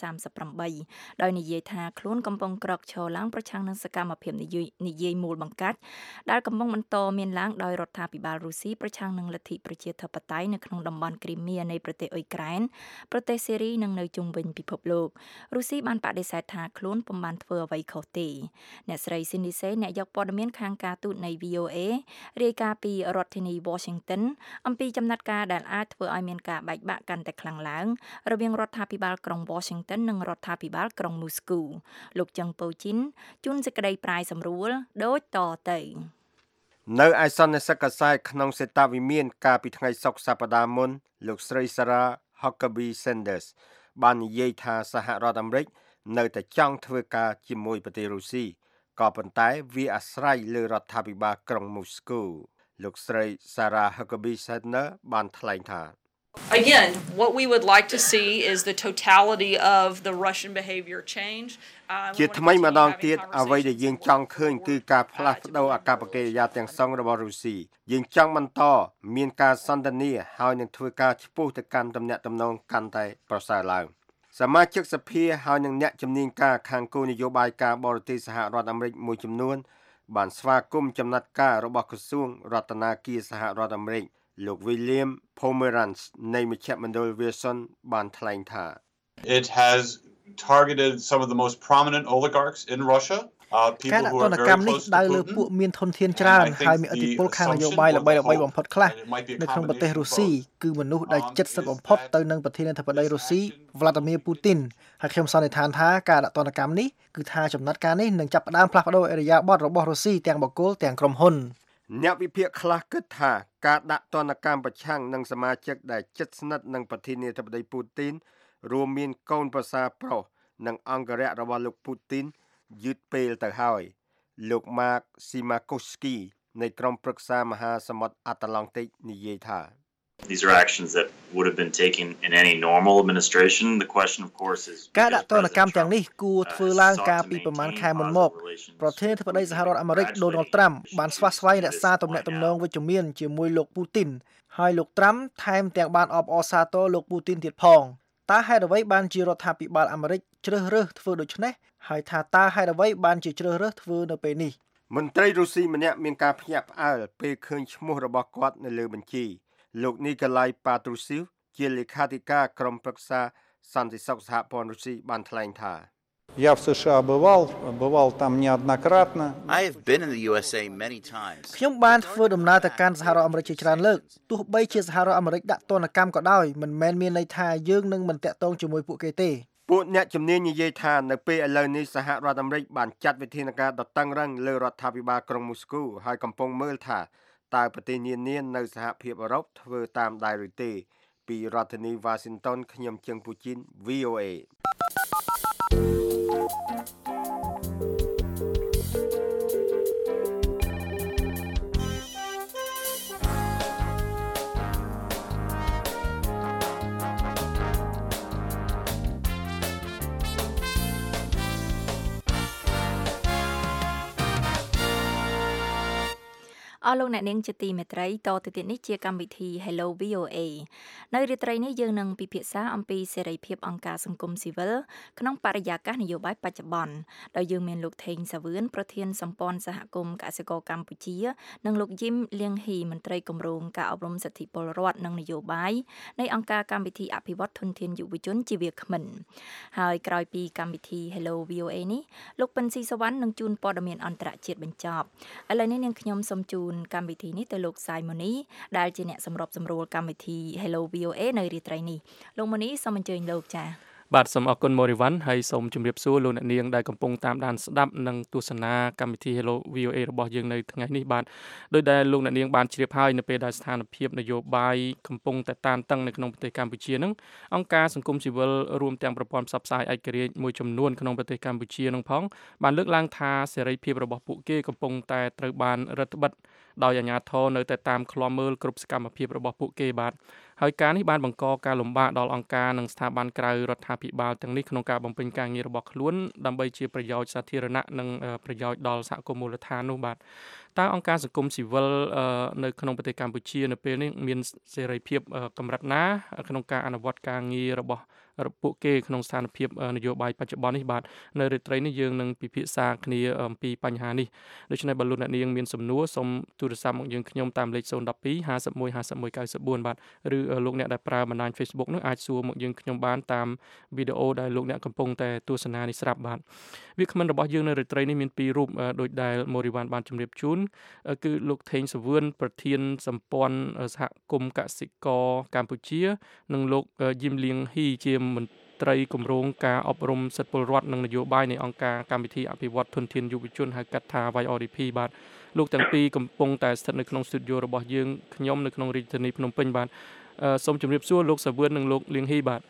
38ដោយនិយាយថាខ្លួនកំពុងក្រោកឈរឡើងប្រឆាំងនឹងសកម្មភាពនិយាយមូលបង្កាច់ដែលកំពុងបន្តមានឡើងដោយរដ្ឋាភិបាលរុស្ស៊ីប្រឆាំងនឹងលទ្ធិប្រជាធិបតេយ្យនៅក្នុងតំបន់គ្រីមៀនៃប្រទេសអ៊ុយក្រែនប្រទេសសេរីនិងនៅជុំវិញពិភពលោករុស្ស៊ីបានបដិសេធថាខ្លួនពុំបានធ្វើអ្វីខុសទេអ្នកស្រីស៊ីនឌីសេអ្នកយកព័ត៌មានខាងការទូតនៃ VOA រាយការណ៍ពីរដ្ឋធានី Washington អំពីចំណាត់ការដែលអាចធ្វើឲ្យមានការបែកបាក់កាន់តែខ្លាំងឡើងរវាងរដ្ឋាភិបាលក្រុង Washington និងរដ្ឋាភិបាលក្រុង Moscow លោកចឹងប៉ូជីនជួនសេចក្តីប្រាយសម្រួលដូចតទៅនៅឯសន្និសីទកាសែតក្នុងសេតវិមានកាលពីថ្ងៃសុក្រសប្តាហ៍មុនលោកស្រី Sarah Huckabee Sanders បាននិយាយថាសហរដ្ឋអាមេរិកនៅតែចង់ធ្វើការជាមួយប្រទេសរុស្ស៊ីក៏ប៉ុន្តែវាអាស្រ័យលើរដ្ឋាភិបាលក្រុង Moscowលោកស្រី Sarah Huckabee Sanders បានថ្លែងថា Again, what we would like to see is the totality of the Russian behavior change. ជាថ្មីម្ដងទៀតអ្វីដែលយើងចង់ឃើញគឺការផ្លាស់ប្ដូរអាកប្បកិរិយាទាំងសងរបស់រុស្ស៊ីយើងចង់បន្តមានការសន្ទនាហើយនឹងធ្វើការឆ្ពោះទៅកាន់ទំនាក់ទំនងកាន់តែប្រសើរឡើងសមាជិកសភាហើយនឹងអ្នកជំនាញការខាងគោលនយោបាយការបរទេសសហរដ្ឋអាមេរិកមួយចំនួនបានស្វាគមន៍ចំណាត់ការរបស់ក្រសួងរដ្ឋាភិបាលសហរដ្ឋអាមេរិកលោក William Pomeranz នៃមជ្ឈមណ្ឌល Wilson បានថ្លែងថា It has targeted some of the most prominent oligarchs in Russia. ការដាក់ទណ្ឌកម្មនេះដៅលើពួកមានធនធានច្រើនហើយមានឥទ្ធិពលខាងនយោបាយល្បីៗបំផុតខ្លះនៅក្នុងប្រទេសរុស្ស៊ីគឺមនុស្សដែលជិតស្និទ្ធបំផុតទៅនឹងប្រធានាធិបតីរុស្ស៊ី Vladimir Putin ហើយខ្ញុំសន្និដ្ឋានថាការដាក់ទណ្ឌកម្មនេះគឺថាចំណាត់ការនេះនឹងចាប់ផ្ដើមផ្លាស់ប្ដូរឥរិយាបថរបស់រុស្ស៊ីទាំងបុគ្គលទាំងក្រុមហ៊ុនអ្នកវិភាគខ្លះគិតថាការដាក់ទណ្ឌកម្មប្រឆាំងនឹងសមាជិកដែលជិតស្និទ្ធនឹងប្រធានាធិបតីពូទីនរួមមានកូនប្រសារប្រុសនិងអង្គរៈរបស់លោកពូទីនយឺតពេលទៅហើយលោក Mark Simakowski នៃក្រុមប្រឹក្សាមហាសមុទ្រអាត្លង់តិកនិយាយថា These are actions that would have been taken in any normal administration. The question of course is ការដាក់ទណ្ឌកម្មទាំងនេះគួរធ្វើឡើងកាលពីប្រមាណខែមុនមកប្រធានាធិបតីសហរដ្ឋអាមេរិក Donald Trump បានស្វាស្វែងរក្សាទំនាក់ទំនងវិជ្ជមានជាមួយលោក Putin ហើយលោក Trump ថែមទាំងបានអបអរសាទរលោក Putin ទៀតផងតើហេតុអ្វីបានជារដ្ឋាភិបាលអាមេរិកជ្រើសរើសធ្វើដូច្នេះហើយថាតើហេតុអ្វីបានជាជ្រើសរើសធ្វើនៅពេលនេះមន្ត្រីរុស្ស៊ីម្នាក់មានការភ្ញាក់ផ្អើលពេលឃើញឈ្មោះរបស់គាត់នៅលើបញ្ជីលោក Nikolai Patrushev ជាលេខាធិការក្រុមប្រឹក្សាសន្តិសុខសហព័ន្ធរុស្ស៊ីបានថ្លែងថា Я в США бывал там неоднократно. I have been in the USA many times. ខ្ញុំបានធ្វើដំណើរទៅកាន់សហរដ្ឋអាមេរិកជាច្រើនលើកទោះបីជាសហរដ្ឋអាមេរិកដាក់ទណ្ឌកម្មក៏ដោយមិនមែនមានន័យថាយើងនឹងមិនតាក់ទងជាមួយពួកគេទេពួកអ្នកជំនាញនិយាយថានៅពេលឥឡូវនេះសហរដ្ឋអាមេរិកបានចាត់វិធានការដ៏តឹងរ៉ឹងលើរដ្ឋាភិបាលក្រុងមូស្គូហើយកំពុងមើលថាតើប្រទេសនានានៅសហភាពអឺរ៉ុបធ្វើតាមដែរឬទេពីរដ្ឋធានី Washington ខ្ញុំជឹងពូជីន VOA អស់លោកអ្នកនាងជាទីមេត្រីតទៅទៀតនេះជាកម្មវិធី Hello VOA នៅរាត្រីនេះយើងនឹងពិភាក្សាអំពីសេរីភាពអង្គការសង្គមស៊ីវិលក្នុងបរិយាកាសនយោបាយបច្ចុប្បន្នដោយយើងមានលោកថេងសាវឿនប្រធានសម្ព័ន្ធសហគមន៍កសិករកម្ពុជានិងលោកយឹមលៀងហ៊ីមន្ត្រីគម្រោងការអប់រំសិទ្ធិពលរដ្ឋនិងនយោបាយនៃអង្គការកម្មវិធីអភិវឌ្ឍធនធានយុវជនជាវាគ្មិនហើយក្រោយពីកម្មវិធី Hello VOA នេះលោកពិនស៊ីសវណ្ណនឹងជួនព័ត៌មានអន្តរជាតិបញ្ចប់ឥឡូវនេះនាងខ្ញុំសូមជូនកម្មវិធីនេះទៅលោកសាយម៉ូនីដែលជាអ្នកសម្របសម្រួលកម្មវិធី Hello VOA នៅរាត្រីនេះលោកម៉ូនីសូមអញ្ជើញលោកចា៎បាទសូមអរគុណមូរីវ៉ាន់ហើយសូមជម្រាបសួរលោកអ្នកនាងដែលកំពុងតាមដានស្ដាប់និងទស្សនាកម្មវិធី Hello VOA របស់យើងនៅថ្ងៃនេះបាទដោយដែលលោកអ្នកនាងបានជ្រាបហើយនៅពេលដែលស្ថានភាពនយោបាយកំពុងតែតានតឹងនៅក្នុងប្រទេសកម្ពុជានឹងអង្គការសង្គមស៊ីវិលរួមទាំងប្រព័ន្ធផ្សព្វផ្សាយឯករាជ្យមួយចំនួនក្នុងប្រទេសកម្ពុជានឹងផងបានលើកឡើងថាសេរីភាពរបស់ពួកគេកំពុងតែត្រូវបានរឹតបន្តឹងដោយអាជ្ញាធរនៅតែតាមឃ្លាំមើលគ្រប់សកម្មភាពរបស់ពួកគេបាទហើយការនេះបានបង្កការលំបាកដល់អង្គការនិងស្ថាប័នក្រៅរដ្ឋាភិបាលទាំងនេះក្នុងការបំពេញការងាររបស់ខ្លួនដើម្បីជាប្រយោជន៍សាធារណៈនិងប្រយោជន៍ដល់សហគមន៍មូលដ្ឋាននោះបាទតើអង្គការសង្គមស៊ីវិលនៅក្នុងប្រទេសកម្ពុជានៅពេលនេះមានសេរីភាពកម្រិតណាក្នុងការអនុវត្តការងាររបស់ពួកគេក្នុងស្ថានភាពនយោបាយបច្ចុប្បន្ននេះបាទនៅរាត្រីនេះយើងនឹងពិភាក្សាគ្នាអំពីបញ្ហានេះដូច្នេះបើលោកអ្នកនាងមានសំណួរសូមទូរស័ព្ទមកយើងខ្ញុំតាមលេខ012 51 51 94បាទឬលោកអ្នកដែលប្រើបណ្ដាញ Facebook នោះអាចសួរមកយើងខ្ញុំបានតាមវីដេអូដែលលោកអ្នកកំពុងតែទស្សនានេះស្រាប់បាទវាគ្មិនរបស់យើងនៅរាត្រីនេះមានពីររូបដោយដែលមូរីវ៉ាន់បានជម្រាបជូនគឺលោកថេងសាវឿនប្រធានសម្ព័ន្ធសហគមន៍កសិករកម្ពុជានិងលោកយឹមលៀងហ៊ីជាមន្ត្រីគម្រោងការអប់រំសិទ្ធិពលរដ្ឋនិងនយោបាយនៃអង្គការកម្មវិធីអភិវឌ្ឍធនធានយុវជនហៅកាត់ថា YRDP បាទលោកទាំងពីរកំពុងតែស្ថិតនៅក្នុងស្ទូឌីយោរបស់យើងខ្ញុំនៅក្នុងរាជធានីភ្នំពេញបាទសូមជម្រាបសួរលោកសាវឿននិងលោកលៀងហ៊ីបាទ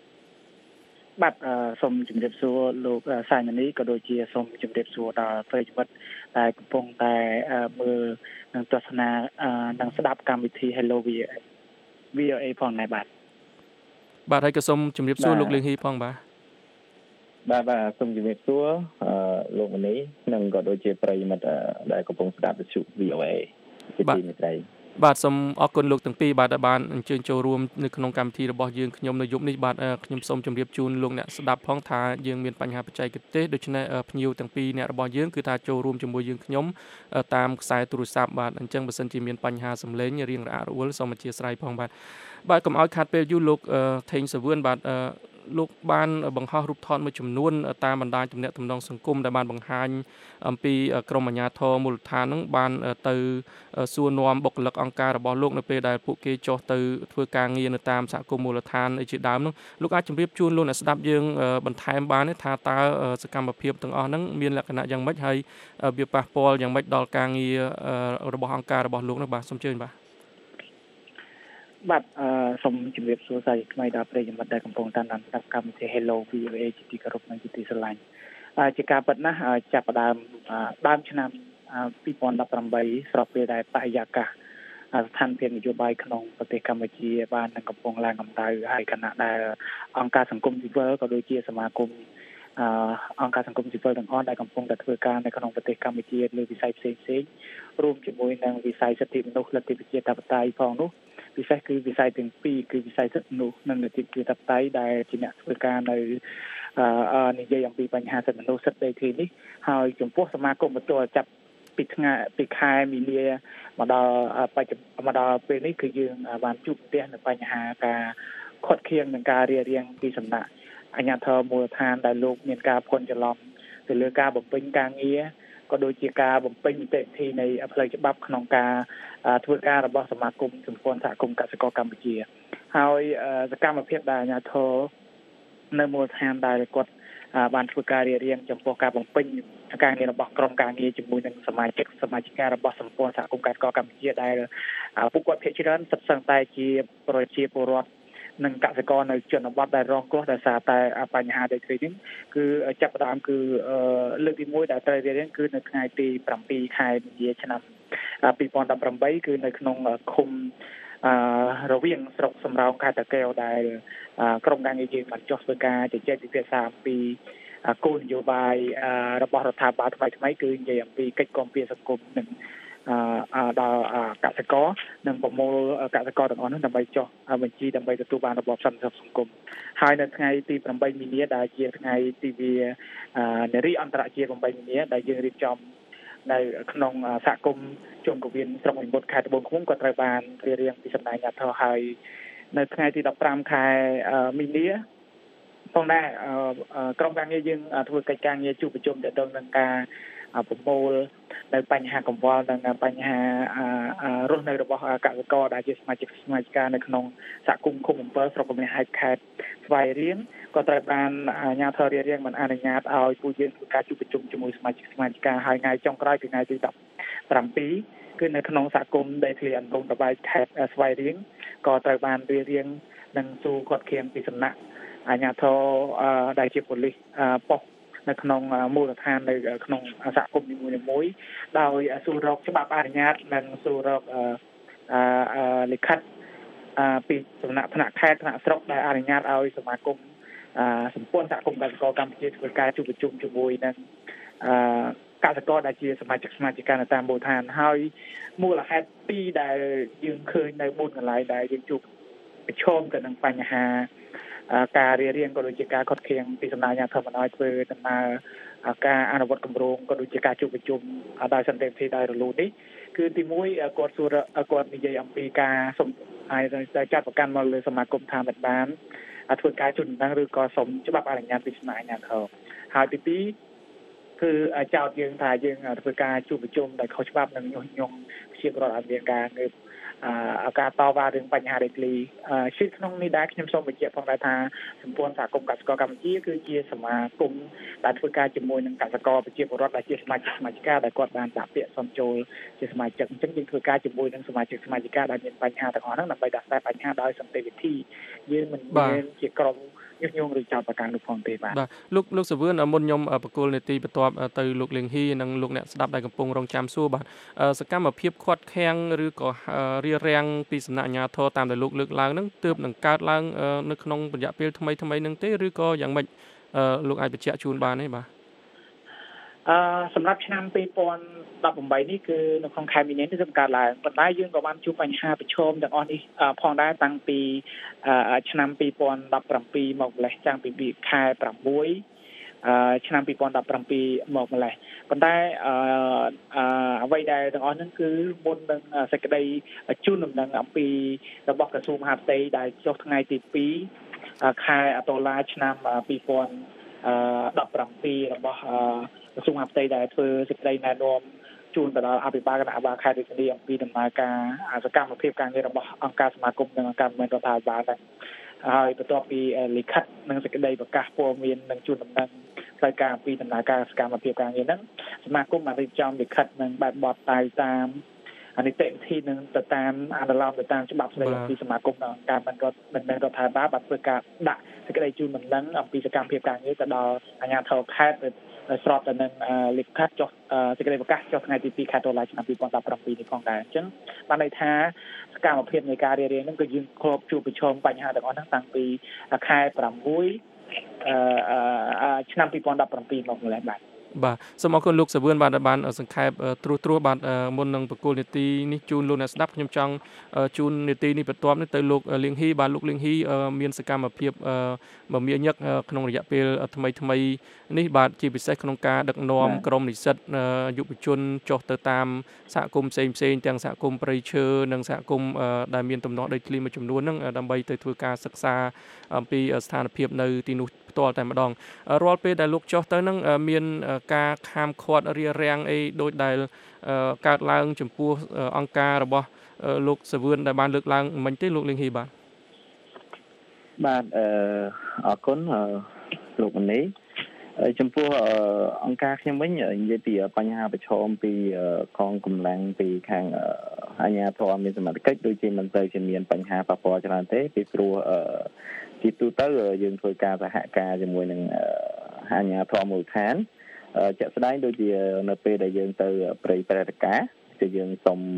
សូមជម្រាបសួរលោកសាយម៉ានីក៏ដូចជាសូមជម្រាបសួរដល់ប្រិយមិត្តដែលកំពុងតែមើលនិងទស្សនានិងស្ដាប់កម្មវិធី Hello VOA ផងដែរបាទហើយក៏សូមជម្រាបសួរលោកលៀងហ៊ីផងបាទសូមជម្រាបសួរលោកម៉ានីនិងក៏ដូចជាប្រិយមិត្តដែលកំពុងស្ដាប់វិទ្យុ VOA ជាទីមេត្រីបាទសូមអរគុណលោកទាំងពីរបាទដែលបានអញ្ជើញចូលរួមនៅក្នុងកម្មវិធីរបស់យើងខ្ញុំនៅយប់នេះបាទខ្ញុំសូមជម្រាបជូនលោកអ្នកស្ដាប់ផងថាយើងមានបញ្ហាបច្ចេកទេសដូច្នេះភ្ញៀវទាំងពីរអ្នករបស់យើងគឺថាចូលរួមជាមួយយើងខ្ញុំតាមខ្សែទូរស័ព្ទបាទអញ្ចឹងបើសិនជាមានបញ្ហាសំឡេងរៀងរអាក់រអួលសូមអធិស្ឋានផងបាទកុំឲ្យខាតពេលយូរលោកថេងសាវឿនបាទលោកបានបង្ហោះរូបថតមួយចំនួនតាមបណ្ដាញទំនាក់ទំនងសង្គមដែលបានបង្ហាញអំពីក្រុមអាជ្ញាធរមូលដ្ឋាននឹងបានទៅសួរនាំបុគ្គលិកអង្គការរបស់លោកនៅពេលដែលពួកគេចុះទៅធ្វើការងារនៅតាមសហគមន៍មូលដ្ឋានជាដើមនោះលោកអាចជម្រាបជូនលោកអ្នកស្ដាប់យើងបន្ថែមបានទេថាតើសកម្មភាពទាំងអស់ហ្នឹងមានលក្ខណៈយ៉ាងម៉េចហើយវាប៉ះពាល់យ៉ាងម៉េចដល់ការងាររបស់អង្គការរបស់លោកនោះបាទសូមអញ្ជើញបាទសូមជម្រាបសួរសាយថ្មីដល់ប្រិយមិត្តដែលកំពុងតាមដានស្ដាប់កម្មវិធី Hello VOA ជាទីគោរពនិងជាទីស្រឡាញ់ជាការពិតណាស់ចាប់ផ្ដើមឆ្នាំ2018ស្របពេលដែលបរិយាកាសស្ថានភាពនយោបាយក្នុងប្រទេសកម្ពុជាបាននឹងកំពុងឡើងកម្ដៅហើយខណៈដែលអង្គការសង្គមស៊ីវិលក៏ដូចជាសមាគមអង្គការសង្គមស៊ីវិលទាំងអស់ដែលកំពុងតែធ្វើការនៅក្នុងប្រទេសកម្ពុជាលើវិស័យផ្សេងៗរួមជាមួយនឹងវិស័យសិទ្ធិមនុស្សលទ្ធិប្រជាធិបតេយ្យផងនោះពិសេសគឺវិស័យទាំងពីរគឺវិស័យសិទ្ធិមនុស្សនិងលទ្ធិប្រជាធិបតេយ្យដែលជាអ្នកធ្វើការនៅនិយាយអំពីបញ្ហាសិទ្ធិមនុស្សសិទ្ធិដីធ្លីនេះហើយចំពោះសមាគមបន្ទាល់ចាប់ពីខែមីនាមកដល់ពេលនេះគឺយើងបានជួបប្រទះនៅបញ្ហាការខាត់ខៀងនិងការរារាំងពីសំណាក់អាជ្ញាធរមូលដ្ឋានដែលលោកមានការភ័ន្តច្រឡំទៅលើការបំពេញការងារក៏ដូចជាការបំពេញនីតិវិធីនៃផ្លូវច្បាប់ក្នុងការធ្វើការរបស់សមាគមសម្ព័ន្ធសហគមន៍កសិករកម្ពុជាហើយសកម្មភាពដែលអាជ្ញាធរនៅមូលដ្ឋានដែលគាត់បានធ្វើការរៀបរៀងចំពោះការបំពេញការងាររបស់ក្រុមការងារជាមួយនឹងសមាជិករបស់សម្ព័ន្ធសហគមន៍កសិករកម្ពុជាដែលពួកគាត់ភាគច្រើនសិតសឹងតែជាប្រជាពលរដ្ឋនិងកសិករនៅជនបទដែលរងគ្រោះដោយសារតែបញ្ហាដីធ្លីនេះគឺចាប់ផ្ដើមគឺលើកទី1ដែលត្រូវរៀបរៀងគឺនៅថ្ងៃទី7ខែមីនាឆ្នាំ2018គឺនៅក្នុងឃុំរវាងស្រុកសំរោងខេត្តតាកែវដែលក្រុមការងារយើងបានចុះធ្វើការជជែកពិភាក្សាអំពីគោលនយោបាយរបស់រដ្ឋាភិបាលថ្មីគឺនិយាយអំពីកិច្ចគាំពារសង្គមនិងដល់កសិករនិងប្រមូលកសិករទាំងអស់នោះដើម្បីចុះបញ្ជីដើម្បីទទួលបានរបបសន្តិសុខសង្គមហើយនៅថ្ងៃទី8មីនាដែលជាថ្ងៃទិវានារីអន្តរជាតិ8មីនាដែលយើងរៀបចំនៅក្នុងសហគមន៍ជុំកវៀនស្រុកមិញមុតខេត្តត្បូងឃ្មុំក៏ត្រូវបានរៀបរៀងពីសំណាក់អាជ្ញាធរហើយនៅថ្ងៃទី15ខែមីនាផងដែរក្រុមការងារយើងធ្វើកិច្ចការងារជួបប្រជុំទាក់ទងនឹងការប្រមូលនៅបញ្ហាកង្វល់និងបញ្ហារស់នៅរបស់កសិករដែលជាសមាជិកនៅក្នុងសហគមន៍ឃុំអំពើស្រុកកម្លះហែកខេត្តស្វាយរៀងក៏ត្រូវបានអាជ្ញាធររៀបរៀងមិនអនុញ្ញាតឲ្យពួកយើងធ្វើការជួបប្រជុំជាមួយសមាជិកហើយថ្ងៃចុងក្រោយគឺថ្ងៃទី17គឺនៅក្នុងសហគមន៍ដីធ្លីអណ្ដូងតបាយខេត្តស្វាយរៀងក៏ត្រូវបានរៀបរៀងនិងសួរគាត់ឃានពីសំណាក់អាជ្ញាធរដែលជាប៉ូលីសប៉ុស្តិ៍នៅក្នុងមូលដ្ឋាននៅក្នុងសហគមន៍នីមួយៗដោយសួររកច្បាប់អនុញ្ញាតនិងសួររកលិខិតពីសំណាក់ថ្នាក់ខេត្តថ្នាក់ស្រុកដែលអនុញ្ញាតឲ្យសមាគមសម្ព័ន្ធសហគមន៍កសិករកម្ពុជាធ្វើការជួបប្រជុំជាមួយនឹងកសិករដែលជាសមាជិកនៅតាមមូលដ្ឋានហើយមូលហេតុពីរដែលយើងឃើញនៅ4កន្លែងដែលយើងជួបប្រឈមទៅនឹងបញ្ហាការរៀបរៀងក៏ដូចជាការខុសខៀងពីសំណាក់អាជ្ញាធរមិនឲ្យធ្វើដំណើរការអនុវត្តគម្រោងក៏ដូចជាការជួបប្រជុំដោយសន្តិវិធីដោយរលូននេះគឺទី1គាត់និយាយអំពីការសុំឲ្យចាត់ប្រកាន់មកលើសមាគមថាមិនបានធ្វើការជូនដំណឹងឬក៏សុំច្បាប់អនុញ្ញាតពីសំណាក់អាជ្ញាធរហើយទី2គឺចោទយើងថាយើងធ្វើការជួបប្រជុំដោយខុសច្បាប់និងញុះញង់ជាប្រវត្តិមានការងើបការតវ៉ារឿងបញ្ហាដីធ្លីជាក្នុងនេះដែរខ្ញុំសូមបញ្ជាក់ផងដែរថាសម្ព័ន្ធសហគមន៍កសិករកម្ពុជាគឺជាសមាគមដែលធ្វើការជាមួយនឹងកសិករប្រជាពលរដ្ឋដែលជាសមាជិកដែលគាត់បានដាក់ពាក្យសុំចូលជាសមាជិកអញ្ចឹងយើងធ្វើការជាមួយនឹងសមាជិកដែលមានបញ្ហាទាំងអស់ហ្នឹងដើម្បីដោះស្រាយបញ្ហាដោយសន្តិវិធីយើងមិនមែនជាក្រុមញុះញង់ឬចោទប្រកាន់នោះផងទេបាទលោកសវឿនមុនខ្ញុំបកគលនីតិបន្ទាប់ទៅលោកលៀងហ៊ីនិងលោកអ្នកស្ដាប់ដែលកំពុងរងចាំសួរបាទសកម្មភាពខាត់ខាំងឬក៏រារាំងពីសំណាក់អាជ្ញាធរតាមដែលលោកលើកឡើងហ្នឹងទើបនឹងកើតឡើងនៅក្នុងរយៈពេលថ្មីហ្នឹងទេឬក៏យ៉ាងម៉េចលោកអាចបញ្ជាក់ជូនបានទេបាទសម្រាប់ឆ្នាំ2018នេះគឺនៅក្នុងខែមីនានេះទើបកើតឡើងប៉ុន្តែយើងក៏បានជួបបញ្ហាប្រឈមទាំងអស់នេះផងដែរតាំងពីឆ្នាំ2017មកម្លេះចាំពីខែ6ឆ្នាំ2017មកម្លេះប៉ុន្តែអ្វីដែលទាំងអស់ហ្នឹងគឺមុននឹងសេចក្តីជូនដំណឹងអំពីរបស់ក្រសួងមហាផ្ទៃដែលចុះថ្ងៃទី2ខែតុលាឆ្នាំ2017របស់ក្រសួងមហាផ្ទៃដែលធ្វើសេចក្តីណែនាំជូនទៅដល់អភិបាលគណៈអភិបាលខេត្តរាជធានីអំពីដំណើរការសកម្មភាពការងាររបស់អង្គការសមាគមនិងអង្គការមិនមែនរដ្ឋាភិបាលដែរហើយបន្ទាប់ពីលិខិតនិងសេចក្តីប្រកាសព័ត៌មាននិងជូនដំណឹងផ្លូវការអំពីដំណើរការសកម្មភាពការងារហ្នឹងសមាគមបានរៀបចំលិខិតនិងបែបបទតាមនីតិវិធីនឹងទៅតាមអនុលោមទៅតាមច្បាប់ស្តីអំពីសមាគមនិងអង្គការមិនមែនរដ្ឋាភិបាលបានធ្វើការដាក់សេចក្តីជូនដំណឹងអំពីសកម្មភាពការងារទៅដល់អាជ្ញាធរខេត្តស្របទៅនឹងលិខិតចុះសេចក្តីប្រកាសចុះថ្ងៃទី2ខែតុលាឆ្នាំ2017នេះផងដែរអញ្ចឹងបានន័យថាសកម្មភាពនៃការរៀបរៀងហ្នឹងគឺយើងគ្របជួបប្រឈមបញ្ហាទាំងអស់ហ្នឹងតាំងពីខែ6ឆ្នាំ2017មកម្លេះបាទសូមអរគុណលោកសវឿនបានសង្ខេបត្រួសបាទមុននឹងបកគលនីតិនេះជូនលោកអ្នកស្ដាប់ខ្ញុំចង់ជូននីតិនេះបន្ទាប់នេះទៅលោកលៀងហ៊ីបាទលោកលៀងហ៊ីមានសកម្មភាពមមាញឹកក្នុងរយៈពេលថ្មីនេះបាទជាពិសេសក្នុងការដឹកនាំក្រុមនិស្សិតយុវជនចុះទៅតាមសហគមន៍ផ្សេងទាំងសហគមន៍ព្រៃឈើនិងសហគមន៍ដែលមានទំនាស់ដីធ្លីមួយចំនួនហ្នឹងដើម្បីទៅធ្វើការសិក្សាអំពីស្ថានភាពនៅទីនោះផ្ទាល់តែម្ដងរាល់ពេលដែលលោកចុះទៅហ្នឹងមានការខាមឃាត់រារាំងអីដូចដែលកើតឡើងចំពោះអង្គការរបស់លោកសវឿនដែលបានលើកឡើងមិញទេលោកលៀងហ៊ីបាទអរគុណលោកមនីចំពោះអង្គការខ្ញុំវិញនិយាយពីបញ្ហាប្រឈមពីកងកម្លាំងពីខាងអាជ្ញាធរមានសមត្ថកិច្ចដូចជាមិនទៅជាមានបញ្ហាប៉ះពាល់ច្រើនទេពីព្រោះទីទូទៅយើងធ្វើការសហការជាមួយនឹងអាជ្ញាធរមូលដ្ឋានជាក់ស្ដែងដូចជានៅពេលដែលយើងទៅព្រៃព្រែកការគឺយើងសុំ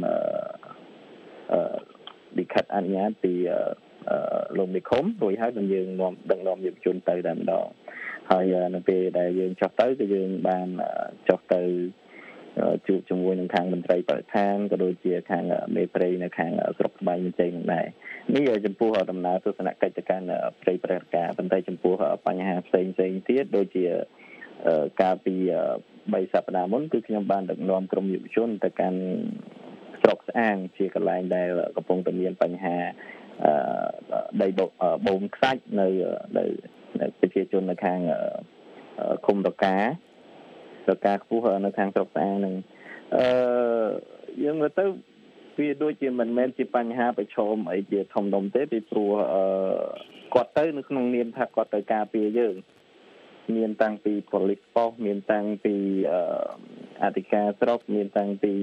លិខិតអនុញ្ញាតពីលោកនិគមរួចហើយយើងដឹកនាំយុវជនទៅតែម្ដងហើយនៅពេលដែលយើងចុះទៅគឺយើងបានចុះទៅជួបជាមួយនឹងខាងមន្ត្រីបរិស្ថានក៏ដូចជាខាងមេព្រៃនៅខាងស្រុកក្បែរមានជ័យនឹងដែរនេះចំពោះដំណើរទស្សនកិច្ចទៅកាន់ព្រៃប្រតិការប៉ុន្តែចំពោះបញ្ហាផ្សេងទៀតដូចជាកាលពី3សប្តាហ៍មុនគឺខ្ញុំបានដឹកនាំក្រុមយុវជនទៅកាន់ស្រុកស្អាងជាកន្លែងដែលកំពុងតែមានបញ្ហាដីបូមខ្សាច់នៅប្រជាជននៅខាងឃុំរកាខ្ពស់នៅខាងស្រុកស្អាងនឹងយើងមើលទៅវាដូចជាមិនមែនជាបញ្ហាប្រឈមអីជាធំដុំទេពីព្រោះគាត់ទៅនៅក្នុងនាមថាគាត់ទៅការពារយើងមានតាំងពី police post មានតាំងពីអធិការស្រុកមានតាំងពី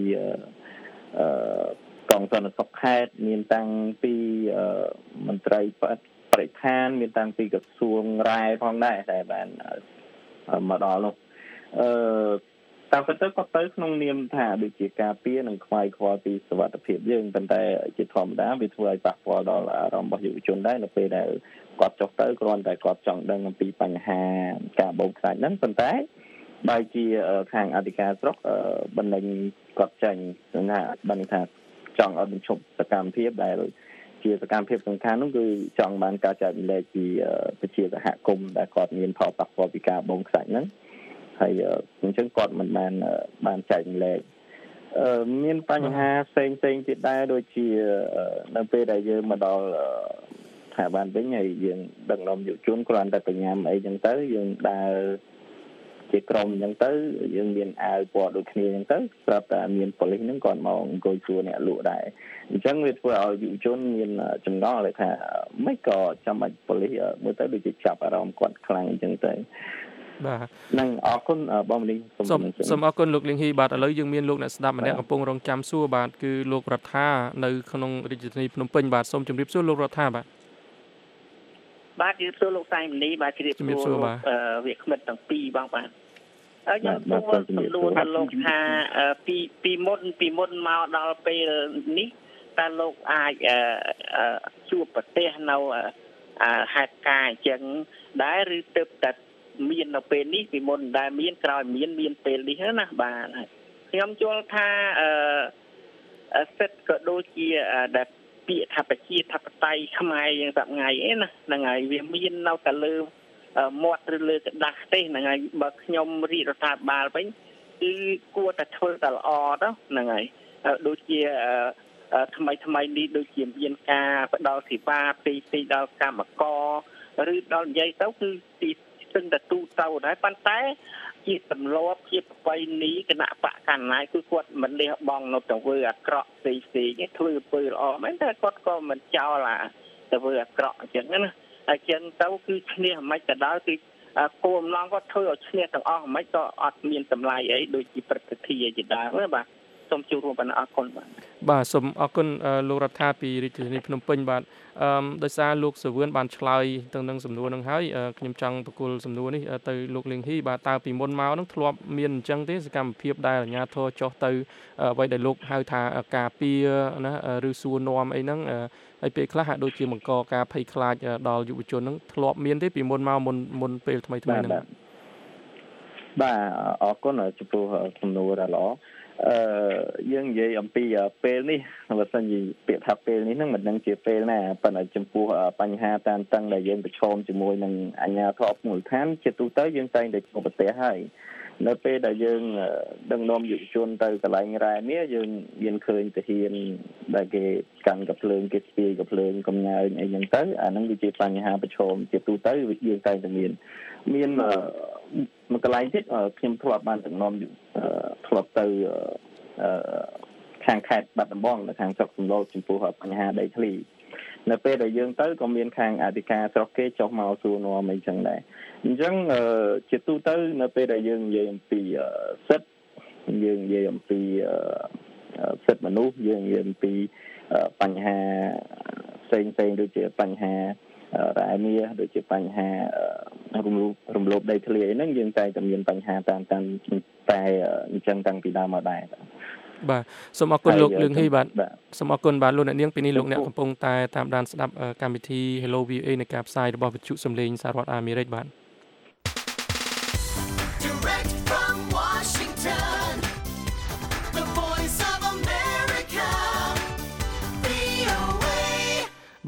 កងសន្តិសុខខេត្តមានតាំងពីមន្ត្រីបរិស្ថានមានតាំងពីក្រសួងរ៉ែផងដែរតែបានមកដល់នោះតាមពិតទៅគាត់ទៅក្នុងនាមថាដូចជាការពារនិងខ្វាយខ្វល់ពីសុវត្ថិភាពយើងប៉ុន្តែជាធម្មតាវាធ្វើឲ្យប៉ះពាល់ដល់អារម្មណ៍របស់យុវជនដែរនៅពេលដែលគាត់ចុះទៅគ្រាន់តែគាត់ចង់ដឹងអំពីបញ្ហាការបូមខ្សាច់ហ្នឹងប៉ុន្តែបើជាខាងអធិការស្រុកបណ្ដឹងគាត់ចាញ់ថាបានថាចង់ឲ្យបញ្ឈប់សកម្មភាពដែលជាសកម្មភាពសំខាន់នោះគឺចង់បានការចែករំលែកពីប្រជាសហគមន៍ដែលគាត់មានផលប៉ះពាល់ពីការបូមខ្សាច់ហ្នឹងហើយអញ្ចឹងគាត់មិនបានចែករំលែកមានបញ្ហាផ្សេងទៀតដែរដូចជានៅពេលដែលយើងមកដល់ស្ថាប័នវិញហើយយើងដឹកនាំយុវជនគ្រាន់តែបញ្ញាអីចឹងទៅយើងដើរជាក្រុមចឹងទៅយើងមានអាវពណ៌ដូចគ្នាចឹងទៅស្រាប់តែមានប៉ូលីសហ្នឹងគាត់មកអង្គុយសួរអ្នកលក់ដែរអញ្ចឹងវាធ្វើឲ្យយុវជនមានចំណងเลยថាមិនក៏ចាំបាច់ប៉ូលីសមើលទៅដូចជាចាប់អារម្មណ៍គាត់ខ្លាំងអញ្ចឹងទៅបាទនឹងអរគុណបងលីងសូមអរគុណលោកលីងហ៊ីបាទឥឡូវយើងមានលោកអ្នកស្ដាប់ម្នាក់កំពុងរងចាំសួរបាទគឺលោករដ្ឋានៅក្នុងរាជធានីភ្នំពេញបាទសូមជម្រាបសួរលោករដ្ឋាបាទជម្រាបសួរលោកសៃមនីបាទជម្រាបសួរវាគ្មិនទាំងពីរបងបាទខ្ញុំសូមសំណួរថាលោកថាពីមុនមកដល់ពេលនេះតើលោកអាចជួបប្រទេសនៅហេតុការណ៍អញ្ចឹងដែរឬទៅតែមាននៅពេលនេះពីមុនដែលមានក្រោយមានពេលនេះណាបាទខ្ញុំយល់ថាសិទ្ធិក៏ដូចជាដែលពាក្យថាប្រជាធិបតេយ្យខ្មែរយ៉ាងសប្ងៃអីណាហ្នឹងហើយវាមាននៅតែលើមាត់ឬលើกระดาษទេហ្នឹងហើយបើខ្ញុំរាជរដ្ឋាភិបាលវិញគឺគួរតែធ្វើតែល្អទៅហ្នឹងហើយដូចជាថ្មីនេះដូចជាមានការផ្ដល់សេវាផ្សេងដល់កម្មករឬដល់និយាយទៅគឺទីស្ទឹងតែទូទៅដែរប៉ុន្តែជាទម្លាប់ជាប្រពៃណីគណៈបកកណ្ដាលគឺគាត់មិនលះបង់នៅទៅធ្វើអាក្រក់ផ្សេងធ្វើអំពើល្អមែនតែគាត់ក៏មិនចោលទៅធ្វើអាក្រក់អញ្ចឹងណាអញ្ចឹងទៅគឺឈ្នះមិនក៏ដោយគឺគោលបំណងគាត់ធ្វើឲ្យឈ្នះទាំងអស់មិនក៏អត់មានតម្លៃអីដូចជាព្រឹត្តិការណ៍ជាដើមណាបាទសូមជួបរួមបណ្ណាអរគុណបាទសូមអរគុណលោករដ្ឋាពីរាជធានីភ្នំពេញបាទដោយសារលោកសវឿនបានឆ្លើយទៅនឹងសំណួរនឹងហើយខ្ញុំចង់បកគលសំណួរនេះទៅលោកលីងហ៊ីបាទតើពីមុនមកនឹងធ្លាប់មានអញ្ចឹងទេសកម្មភាពដែលអាជ្ញាធរចុះទៅអ្វីដែលលោកហៅថាការពារណាឬសួរនាំអីហ្នឹងហើយពេលខ្លះហាក់ដូចជាបង្កការភ័យខ្លាចដល់យុវជនហ្នឹងធ្លាប់មានទេពីមុនមកមុនពេលថ្មីហ្នឹងបាទអរគុណចំពោះសំណួរដែលល្អយើងនិយាយអំពីពេលនេះបើសិនជាពាក្យថាពេលនេះហ្នឹងមិនដឹងជាពេលណាប៉ុន្តែចំពោះបញ្ហាតានតឹងដែលយើងប្រឈមជាមួយនឹងអាជ្ញាធរមូលដ្ឋានជាទូទៅយើងតែងតែជួបប្រទះហើយនៅពេលដែលយើងដឹកនាំយុវជនទៅកន្លែងរ៉ែមាសយើងមានឃើញទាហានដែលគេកាន់កាភ្លើងគេស្ពាយកាភ្លើងកំញើញអីចឹងទៅអាហ្នឹងវាជាបញ្ហាប្រឈមជាទូទៅយើងតែងតែមានមួយកន្លែងទៀតខ្ញុំធ្លាប់បានដឹកនាំធ្លាប់ទៅខាងខេត្តបាត់ដំបងនៅខាងស្រុកសំឡូតចំពោះបញ្ហាដីធ្លីនៅពេលដែលយើងទៅក៏មានខាងអធិការស្រុកគេចុះមកសួរនាំអីចឹងដែរអញ្ចឹងជាទូទៅនៅពេលដែលយើងនិយាយអំពីសិទ្ធិយើងនិយាយអំពីសិទ្ធិមនុស្សយើងនិយាយអំពីបញ្ហាផ្សេងដូចជាបញ្ហារ៉ែមាសដូចជាបញ្ហារំលោភដីធ្លីអីហ្នឹងយើងតែមានបញ្ហាតាមតែអញ្ចឹងតាំងពីដើមមកដែរបាទសូមអរគុណលោកលឿងហ៊ីបាទសូមអរគុណបាទលោកអ្នកនាងពីនេះលោកអ្នកកំពុងតែតាមដានស្ដាប់កម្មវិធី Hello VOA នៃការផ្សាយរបស់វិទ្យុសំឡេងសហរដ្ឋអាមេរិកបាទ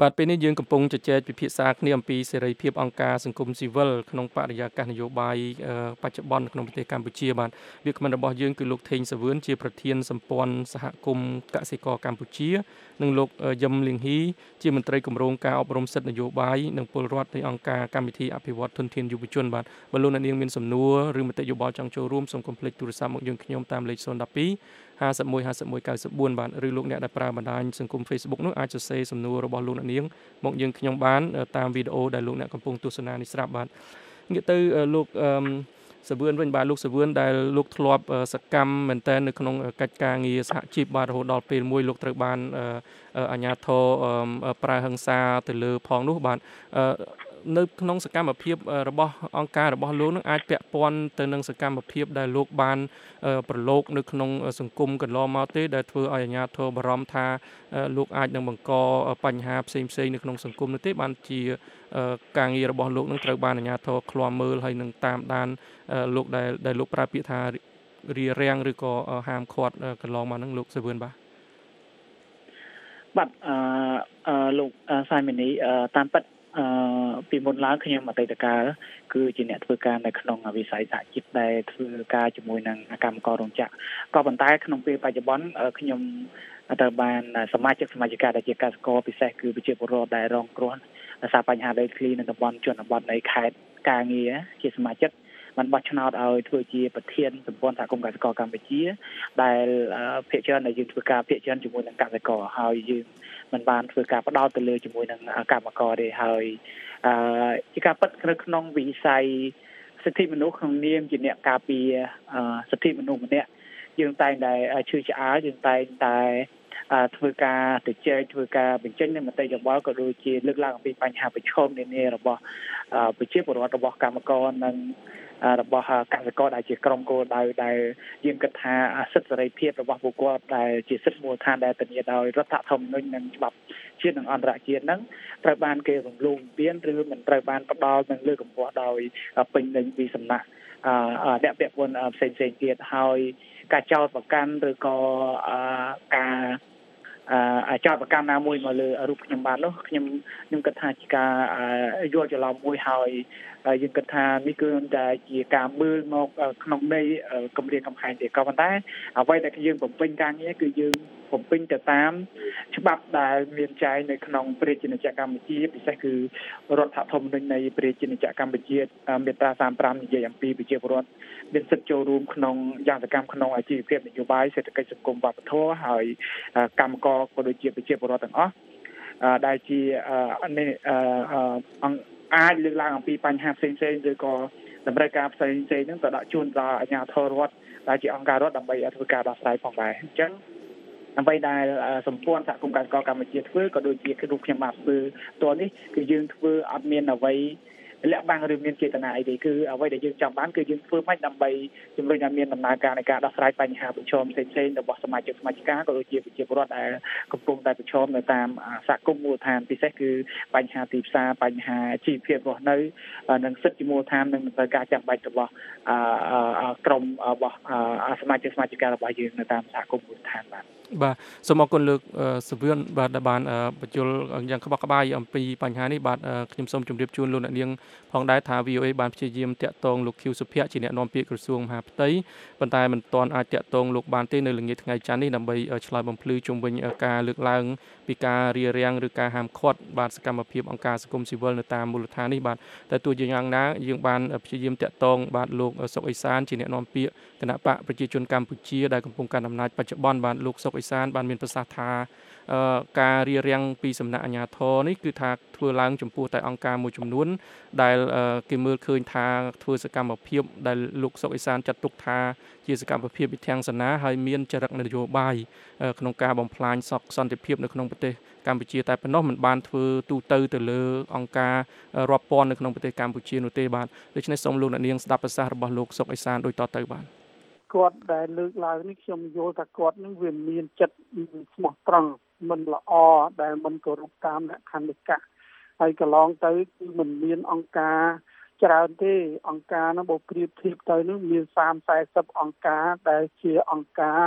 បាទពេលនេះយើងកំពុងជជែកពិភាក្សាគ្នាអំពីសេរីភាពអង្គការសង្គមស៊ីវិលក្នុងបរិយាកាសនយោបាយបច្ចុប្បន្នក្នុងប្រទេសកម្ពុជាបាទវាគ្មិនរបស់យើងគឺលោកថេងសាវឿនជាប្រធានសម្ព័ន្ធសហគមន៍កសិករកម្ពុជានិងលោកយឹមលៀងហ៊ីជាមន្ត្រីគម្រោងការអប់រំសិទ្ធិនយោបាយនិងពលរដ្ឋនៃអង្គការកម្មវិធីអភិវឌ្ឍធនធានយុវជនបាទបើលោកអ្នកនាងមានសំណួរឬមតិយោបល់ចង់ចូលរួមសូមកុំភ្លេចទូរស័ព្ទមកយើងខ្ញុំតាមលេខ012 51 51 94បាទឬលោកអ្នកដែលប្រើបណ្ដាញសង្គម Facebook នោះអាចសរសេរសំណួររបស់លោកអ្នកនាងមកយើងខ្ញុំបានតាមវីដេអូដែលលោកអ្នកកំពុងទស្សនានេះស្រាប់បាទងាកទៅលោកសាវឿនវិញបាទលោកសាវឿនដែលលោកធ្លាប់សកម្មមែនទែននៅក្នុងកិច្ចការងារសហជីពបាទរហូតដល់ពេលមួយលោកត្រូវបានអាជ្ញាធរប្រើហិង្សាទៅលើផងនោះបាទនៅក្នុងសកម្មភាពរបស់អង្គការរបស់លោកនឹងអាចពាក់ព័ន្ធទៅនឹងសកម្មភាពដែលលោកបានប្រឡូកនៅក្នុងសង្គមកន្លងមកទេដែលធ្វើឲ្យអាជ្ញាធរបារម្ភថាលោកអាចនឹងបង្កបញ្ហាផ្សេងៗនៅក្នុងសង្គមនោះទេបានជាការងាររបស់លោកនឹងត្រូវបានអាជ្ញាធរឃ្លាំមើលហើយនឹងតាមដានលោកដែលលោកប្រើពាក្យថារារាំងឬក៏ហាមឃាត់កន្លងមកហ្នឹងលោកសាវឿនបាទលោកសាយមីនីតាមពិតពីមុនឡើងខ្ញុំអតីតកាលគឺជាអ្នកធ្វើការនៅក្នុងវិស័យសហជីពដែលធ្វើការជាមួយនឹងកម្មកររោងចក្រក៏ប៉ុន្តែក្នុងពេលបច្ចុប្បន្នខ្ញុំត្រូវបានសមាជិកដែលជាកសិករពិសេសគឺប្រជាពលរដ្ឋដែលរងគ្រោះដោយសារបញ្ហាដីធ្លីនៅតំបន់ជនបទនៃខេត្តការងារជាសមាជិកបានបោះឆ្នោតឲ្យធ្វើជាប្រធានសម្ព័ន្ធសហគមន៍កសិករកម្ពុជាដែលភាគច្រើនដែលយើងធ្វើការភាគច្រើនជាមួយនឹងកសិករហើយយើងមិនបានធ្វើការផ្ដោតទៅលើជាមួយនឹងកម្មករទេហើយជាការពិតក្នុងវិស័យសិទ្ធិមនុស្សក្នុងនាមជាអ្នកការពារសិទ្ធិមនុស្សម្នាក់យើងតែងតែឈឺឆ្អាលយើងតែងតែធ្វើការទៅជែកធ្វើការបញ្ចេញនូវមតិយោបល់ក៏ដូចជាលើកឡើងអំពីបញ្ហាប្រឈមនានារបស់ប្រជាពលរដ្ឋរបស់កម្មករនិងរបស់កសិករដែលជាក្រុមគោលដៅដែលយើងគិតថាសិទ្ធិសេរីភាពរបស់ពួកគាត់ដែលជាសិទ្ធិមូលដ្ឋានដែលធានាដោយរដ្ឋធម្មនុញ្ញនិងច្បាប់ជាតិនិងអន្តរជាតិហ្នឹងត្រូវបានគេរំលោភបំពានឬមិនត្រូវបានផ្ដល់និងលើកកម្ពស់ដោយពេញលេញពីសំណាក់អ្នកពាក់ព័ន្ធផ្សេងៗទៀតហើយការចោទប្រកាន់ឬក៏ការចោទប្រកាន់ណាមួយមកលើរូបខ្ញុំបាននោះខ្ញុំគិតថាជាការយល់ច្រឡំមួយហើយយើងគិតថានេះគឺតែជាការមើលមកក្នុងន័យគម្រាមកំហែងទេក៏ប៉ុន្តែអ្វីដែលយើងបំពេញការងារគឺយើងបំពេញទៅតាមច្បាប់ដែលមានចែងនៅក្នុងព្រះរាជាណាចក្រកម្ពុជាពិសេសគឺរដ្ឋធម្មនុញ្ញនៃព្រះរាជាណាចក្រកម្ពុជាមាត្រា35និយាយអំពីប្រជាពលរដ្ឋមានសិទ្ធិចូលរួមក្នុងយ៉ាងសកម្មក្នុងអាជីវភាពនយោបាយសេដ្ឋកិច្ចសង្គមវប្បធម៌ហើយកម្មករក៏ដូចជាប្រជាពលរដ្ឋទាំងអស់ដែលជាអាចលើកឡើងអំពីបញ្ហាផ្សេងៗឬក៏តម្រូវការផ្សេងៗហ្នឹងទៅដាក់ជូនដល់អាជ្ញាធររដ្ឋដែលជាអង្គការរដ្ឋដើម្បីធ្វើការដោះស្រាយផងដែរអញ្ចឹងអ្វីដែលសម្ព័ន្ធសហគមន៍កសិករកម្ពុជាធ្វើក៏ដូចជារូបខ្ញុំបានធ្វើតនេះគឺយើងធ្វើអត់មានអ្វីលាក់បាំងឬមានចេតនាអីទេគឺអ្វីដែលយើងចង់បានគឺយើងធ្វើមិនដើម្បីជំរុញឲ្យមានដំណើរការនៃការដោះស្រាយបញ្ហាប្រឈមផ្សេងៗរបស់សមាជិកក៏ដូចជាប្រជាពលរដ្ឋដែលកំពុងតែប្រឈមនៅតាមសហគមន៍មូលដ្ឋានពិសេសគឺបញ្ហាទីផ្សារបញ្ហាជីវភាពរស់នៅនិងសិទ្ធិជាមូលដ្ឋាននិងតម្រូវការចាំបាច់របស់ក្រុមរបស់សមាជិករបស់យើងនៅតាមសហគមន៍មូលដ្ឋានបាទសូមអរគុណលោកសាវឿនបាទដែលបានបញ្យល់យ៉ាងក្បោះក្បាយអំពីបញ្ហានេះបាទខ្ញុំសូមជម្រាបជូនលោកអ្នកនាងផងដែរថា VOA បានព្យាយាមតាក់ទងលោកខៀវសុភ័ក្រជាអ្នកនាំពាក្យក្រសួងមហាផ្ទៃប៉ុន្តែមិនទាន់អាចតាក់ទងលោកបានទេនៅល្ងាចថ្ងៃច័ន្ទនេះដើម្បីឆ្លើយបំភ្លឺជុំវិញការលើកឡើងពីការរារាំងឬការហាមឃាត់បាទសកម្មភាពអង្គការសង្គមស៊ីវិលនៅតាមមូលដ្ឋាននេះបាទតែទោះជាយ៉ាងណាយើងបានព្យាយាមតាក់ទងបាទលោកសុកអេសានជាអ្នកនាំពាក្យគណៈបកប្រជាជនកម្ពុជាដែលកំពុងកាន់អំណាចបច្ចុប្បន្នបាទលោកសុកអេសានបានមានប្រសាសន៍ថាការរារាំងពីសំណាក់អាជ្ញាធរនេះគឺថាធ្វើឡើងចំពោះតែអង្គការមួយចំនួនដែលគេមើលឃើញថាធ្វើសកម្មភាពដែលលោកសុកអេសានចាត់ទុកថាជាសកម្មភាពវិធានសនាហើយមានចរិតនយោបាយក្នុងការបំផ្លាញសន្តិភាពនៅក្នុងប្រទេសកម្ពុជាតែប៉ុណ្ណោះមិនបានធ្វើទូទៅលើអង្គការរាប់ពាន់នៅក្នុងប្រទេសកម្ពុជានោះទេបាទដូច្នេះសូមលោកអ្នកនាងស្ដាប់ប្រសាសន៍របស់លោកសុកអេសានដូចតទៅបាទគាត់ដែលលើកឡើងនេះខ្ញុំយល់ថាគាត់នឹងវាមានចិត្តស្មោះត្រង់មិនល្អដែលមិនគោរពតាមលក្ខន្តិកៈហើយកន្លងទៅគឺមិនមានអង្គការច្រើនទេអង្គការនោះបើប្រៀបធៀបទៅនោះមាន30-40អង្គការដែលជាអង្គការ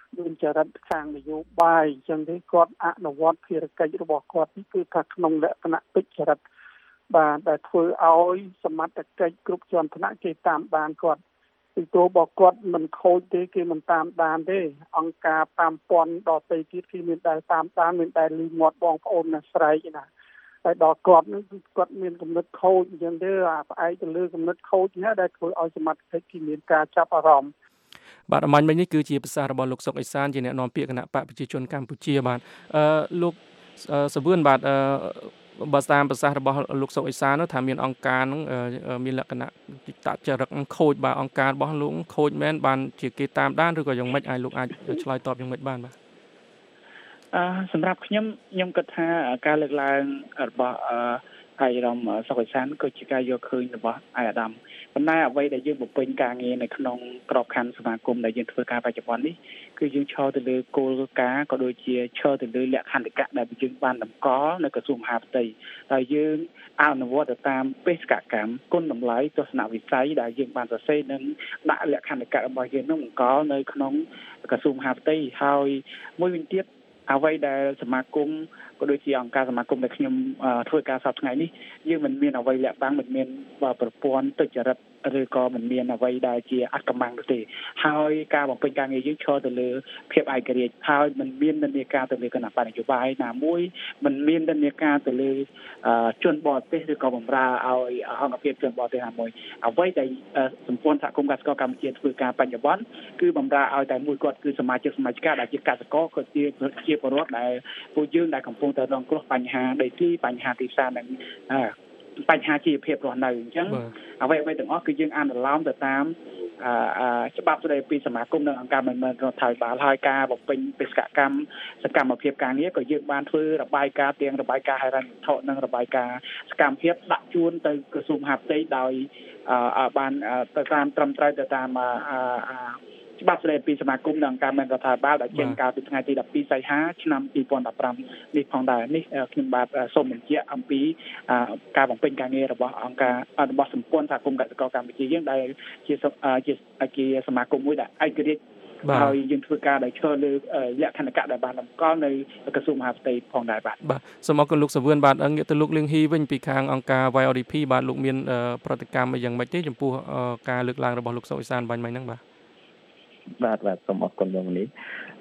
មានចរិតខាងនយោបាយអញ្ចឹងទេគាត់អនុវត្តភារកិច្ចរបស់គាត់នេះគឺថាក្នុងលក្ខណៈទុច្ចរិតបាទដែលធ្វើឲ្យសមត្ថកិច្ចគ្រប់ជាន់ថ្នាក់គេតាមដានគាត់ពីព្រោះបើគាត់មិនខូចទេគេមិនតាមដានទេអង្គការ5000ដទៃទៀតគេមានតែតាមដានមានតែលឺមាត់បងប្អូនណាស្រែកណាតែដល់គាត់នឹងគាត់មានគំនិតខូចអញ្ចឹងទេផ្អែកទៅលើគំនិតខូចនេះដែលធ្វើឲ្យសមត្ថកិច្ចគេមានការចាប់អារម្មណ៍បាទអំបញ្ញមិញនេះគឺជាប្រសាសន៍របស់លោកសុកអេសានជាអ្នកនាំពាក្យគណៈបកប្រជាជនកម្ពុជាបាទលោកសវឿនបាទបើតាមប្រសាសន៍របស់លោកសុកអេសាននោះថាមានអង្គការនឹងមានលក្ខណៈតចរិតខូចបាទអង្គការរបស់លោកខូចមែនបានជាគេតាមដានឬក៏យ៉ាងម៉េចឲ្យលោកអាចឆ្លើយតបយ៉ាងម៉េចបានបាទសម្រាប់ខ្ញុំគិតថាការលើកឡើងរបស់អាយដាមសុកអេសានគឺជាការយកឃើញរបស់អាយដាមប៉ុន្តែអ្វីដែលយើងបំពេញការងារនៅក្នុងក្របខ័ណ្ឌសមាគមដែលយើងធ្វើការបច្ចុប្បន្ននេះគឺយើងឈរទៅលើគោលការណ៍ក៏ដូចជាឈរទៅលើលក្ខន្តិកៈដែលយើងបានតម្កល់នៅក្រសួងមហាផ្ទៃហើយយើងអនុវត្តទៅតាមបេសកកម្មគុណតម្លៃទស្សនវិស័យដែលយើងបានសរសេរនិងដាក់លក្ខន្តិកៈរបស់យើងនឹងបង្កល់នៅក្នុងក្រសួងមហាផ្ទៃហើយមួយវិញទៀតអ្វីដែលសមាគមក៏ដូចជាអង្គការសមាគមដែលខ្ញុំធ្វើការសប្តាហ៍ថ្ងៃនេះយើងមិនមានអ្វីលាក់បាំងមិនមានប្រព័ន្ធទុច្ចរិតឬក៏មិនមានអ្វីដែលជាអកម្មនោះទេហើយការបំពេញការងារយើងឈរទៅលើភាពឯករាជ្យហើយមិនមាននិន្នាការទៅលើគណៈបកនយោបាយណាមួយមិនមាននិន្នាការទៅលើជនបរទេសឬក៏បំរើឲ្យអង្គភាពជនបរទេសណាមួយអ្វីដែលសម្ព័ន្ធសហគមន៍កសិករកម្ពុជាធ្វើការបច្ចុប្បន្នគឺបំរើឲ្យតែមួយគាត់គឺសមាជិកដែលជាកសិករក៏ជាពលរដ្ឋដែលពួកយើងដែលកំពុងតែរងគ្រោះបញ្ហាដីធ្លីបញ្ហាទីផ្សារនិងបញ្ហាជីវភាពរស់នៅអញ្ចឹងអ្វីទាំងអស់គឺយើងអនុលោមទៅតាមច្បាប់ស្តីពីសមាគមនិងអង្គការមិនមែនរដ្ឋាភិបាលហើយការបំពេញបេសកកម្មសកម្មភាពការងារក៏យើងបានធ្វើរបាយការណ៍ទាំងរបាយការណ៍ហិរញ្ញវត្ថុនិងរបាយការណ៍សកម្មភាពដាក់ជូនទៅក្រសួងមហាផ្ទៃដោយបានទៅតាមត្រឹមត្រូវទៅតាមច្បាប់ស្តីពីសមាគមនិងអង្គការមិនរដ្ឋាភិបាលដែលចេញកាលពីថ្ងៃទី12សីហាឆ្នាំ2015នេះផងដែរនេះខ្ញុំបាទសូមបញ្ជាក់អំពីការបំពេញការងាររបស់អង្គការរបស់សម្ព័ន្ធសហគមន៍កសិករកម្ពុជាយើងដែលជាសមាគមមួយដែលឯករាជ្យហើយយើងធ្វើការដោយឈរលើលក្ខន្តិកៈដែលបានតម្កល់នៅក្រសួងមហាផ្ទៃផងដែរបាទសូមអរគុណលោកសវឿនបាទងាកទៅលោកលៀងហ៊ីវិញពីខាងអង្គការ YODP បាទលោកមានប្រតិកម្មយ៉ាងម៉េចទេចំពោះការលើកឡើងរបស់លោកសុកអេសានបាញ់មិញហ្នឹងបាទសូមអរគុណបងនេះ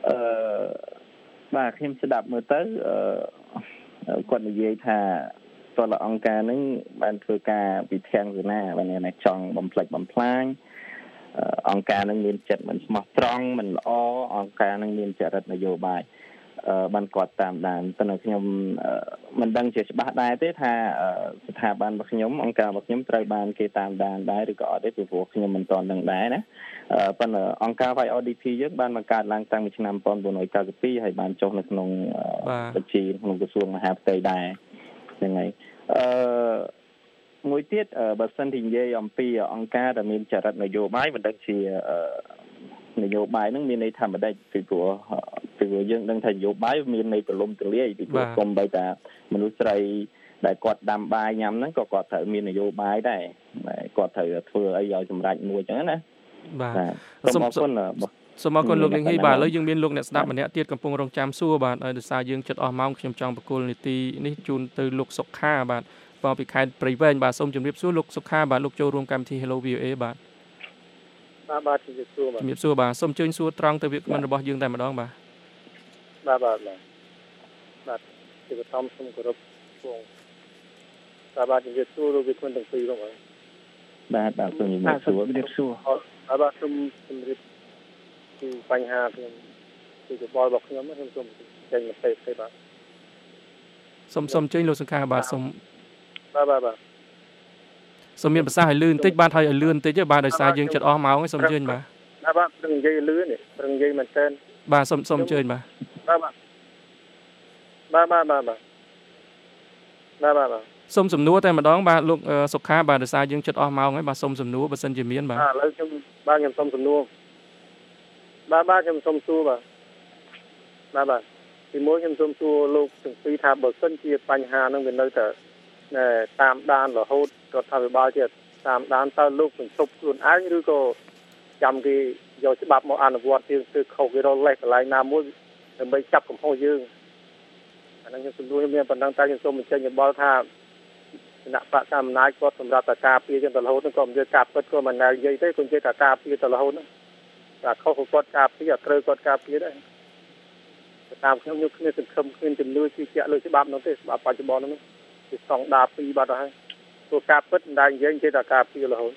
បាទខ្ញុំស្ដាប់មើលទៅគាត់និយាយថាតើអង្គការនឹងបានធ្វើការពីធាងសេនាបានថាចង់បំផ្លិចបំផ្លាញអង្គការនឹងមានចិត្តមិនស្មោះត្រង់មិនល្អអង្គការនឹងមានចរិតនយោបាយបានគាត់តាមដានតែខ្ញុំមិនដឹងជាច្បាស់ដែរទេថាស្ថាប័នរបស់ខ្ញុំអង្គការរបស់ខ្ញុំត្រូវបានគេតាមដានដែរឬក៏អត់ទេពីព្រោះខ្ញុំមិនទាន់ដឹងដែរណាប៉ុន្តែអង្គការ YODP យើងបានបង្កើតឡើងតាំងពីឆ្នាំ1992ហើយបានចុះនៅក្នុងបញ្ជីក្នុងក្រសួងមហាផ្ទៃដែរហ្នឹងហើយមួយទៀតបើសិនជានិយាយអំពីអង្គការដែលមានចរិតនយោបាយមិនដឹងជានយោបាយហ្នឹងមានន័យថាមិនដេចពីព្រោះយើងដឹងថានយោបាយមានន័យប្រលំទលាយពីព្រោះគុំបីតាមនុស្សស្រីដែលគាត់ដាំបាយញ៉ាំហ្នឹងក៏គាត់ត្រូវមាននយោបាយដែរគាត់ត្រូវធ្វើអីឲ្យសម្រេចមួយអញ្ចឹងណាបាទសូមអរគុណលោកលៀងហ៊ីបាទឥឡូវយើងមានលោកអ្នកស្ដាប់ម្នាក់ទៀតកំពុងរងចាំសួរបាទដោយសារយើងជិតអស់ម៉ោងខ្ញុំចង់បកគលនីតិនេះជូនទៅលោកសុខាបាទបងពីខេត្តព្រៃវែងបាទសូមជម្រាបសួរលោកសុខាបាទលោកចូលរួមកម្មវិធី Hello VOA បាទបាទជំរាបសួរបាទសូមអញ្ជើញសួរត្រង់ទៅវាគ្មិនរបស់យើងតែម្ដងបាទជាបឋមសូមគោរពពងបាទជំរាបសួរលោកវាគ្មិនទាំងពីរបងបាទសូមជំរាបសួរបាទសូមជម្រាបពីបញ្ហាខ្ញុំពីយោបល់របស់ខ្ញុំខ្ញុំសូមចេញមតិទេបាទសូមអញ្ជើញលោកសុខាបាទសូមបាទសូមមានប្រសាសន៍ឲ្យលឿនបន្តិចបាទហើយឲ្យលឿនបន្តិចទេបាទដោយសារយើងជិតអស់ម៉ោងហើយសូមអញ្ជើញបាទប្រឹងនិយាយលឿននេះប្រឹងនិយាយមែនតើបាទសូមអញ្ជើញបាទសូមសំណួរតែម្ដងបាទលោកសុខាបាទដោយសារយើងជិតអស់ម៉ោងហើយបាទសូមសំណួរបើសិនជាមានបាទឥឡូវខ្ញុំសូមសំណួរបាទខ្ញុំសូមសួរបាទទីមួយខ្ញុំសូមសួរលោកទាំងពីរថាបើសិនជាបញ្ហានឹងវានៅតែតាមដានរហូតរដ្ឋាភិបាលជាតាមដានតើលោកបញ្ឈប់ខ្លួនឯងឬក៏ចាំគេយកច្បាប់មកអនុវត្តគឺខុសគេរកលេសកន្លែងណាមួយដើម្បីចាប់កំហុសយើងអាហ្នឹងខ្ញុំសំដៅមានប៉ុណ្ណឹងតែខ្ញុំសូមបញ្ចេញយោបល់ថាគណៈបកកណ្ដាលអំណាចគាត់សម្រាប់តែការពារយើងទៅរហូតហ្នឹងក៏មិនយកការពិតក៏មិនណែនិយាយទេគាត់និយាយថាការពារទៅរហូតហ្នឹងតែខុសគាត់ការពារត្រូវគាត់ការពារដែរតាមខ្ញុំយកគ្នាសង្ឃឹមគ្នាជំនឿជឿជាក់លើច្បាប់នោះទេច្បាប់បច្ចុប្បន្នហ្នឹងគឺស្តង់ដារ2បាត់ហើយព្រោះការពិតមិនដែលនិយាយចេះតែការពាររហូត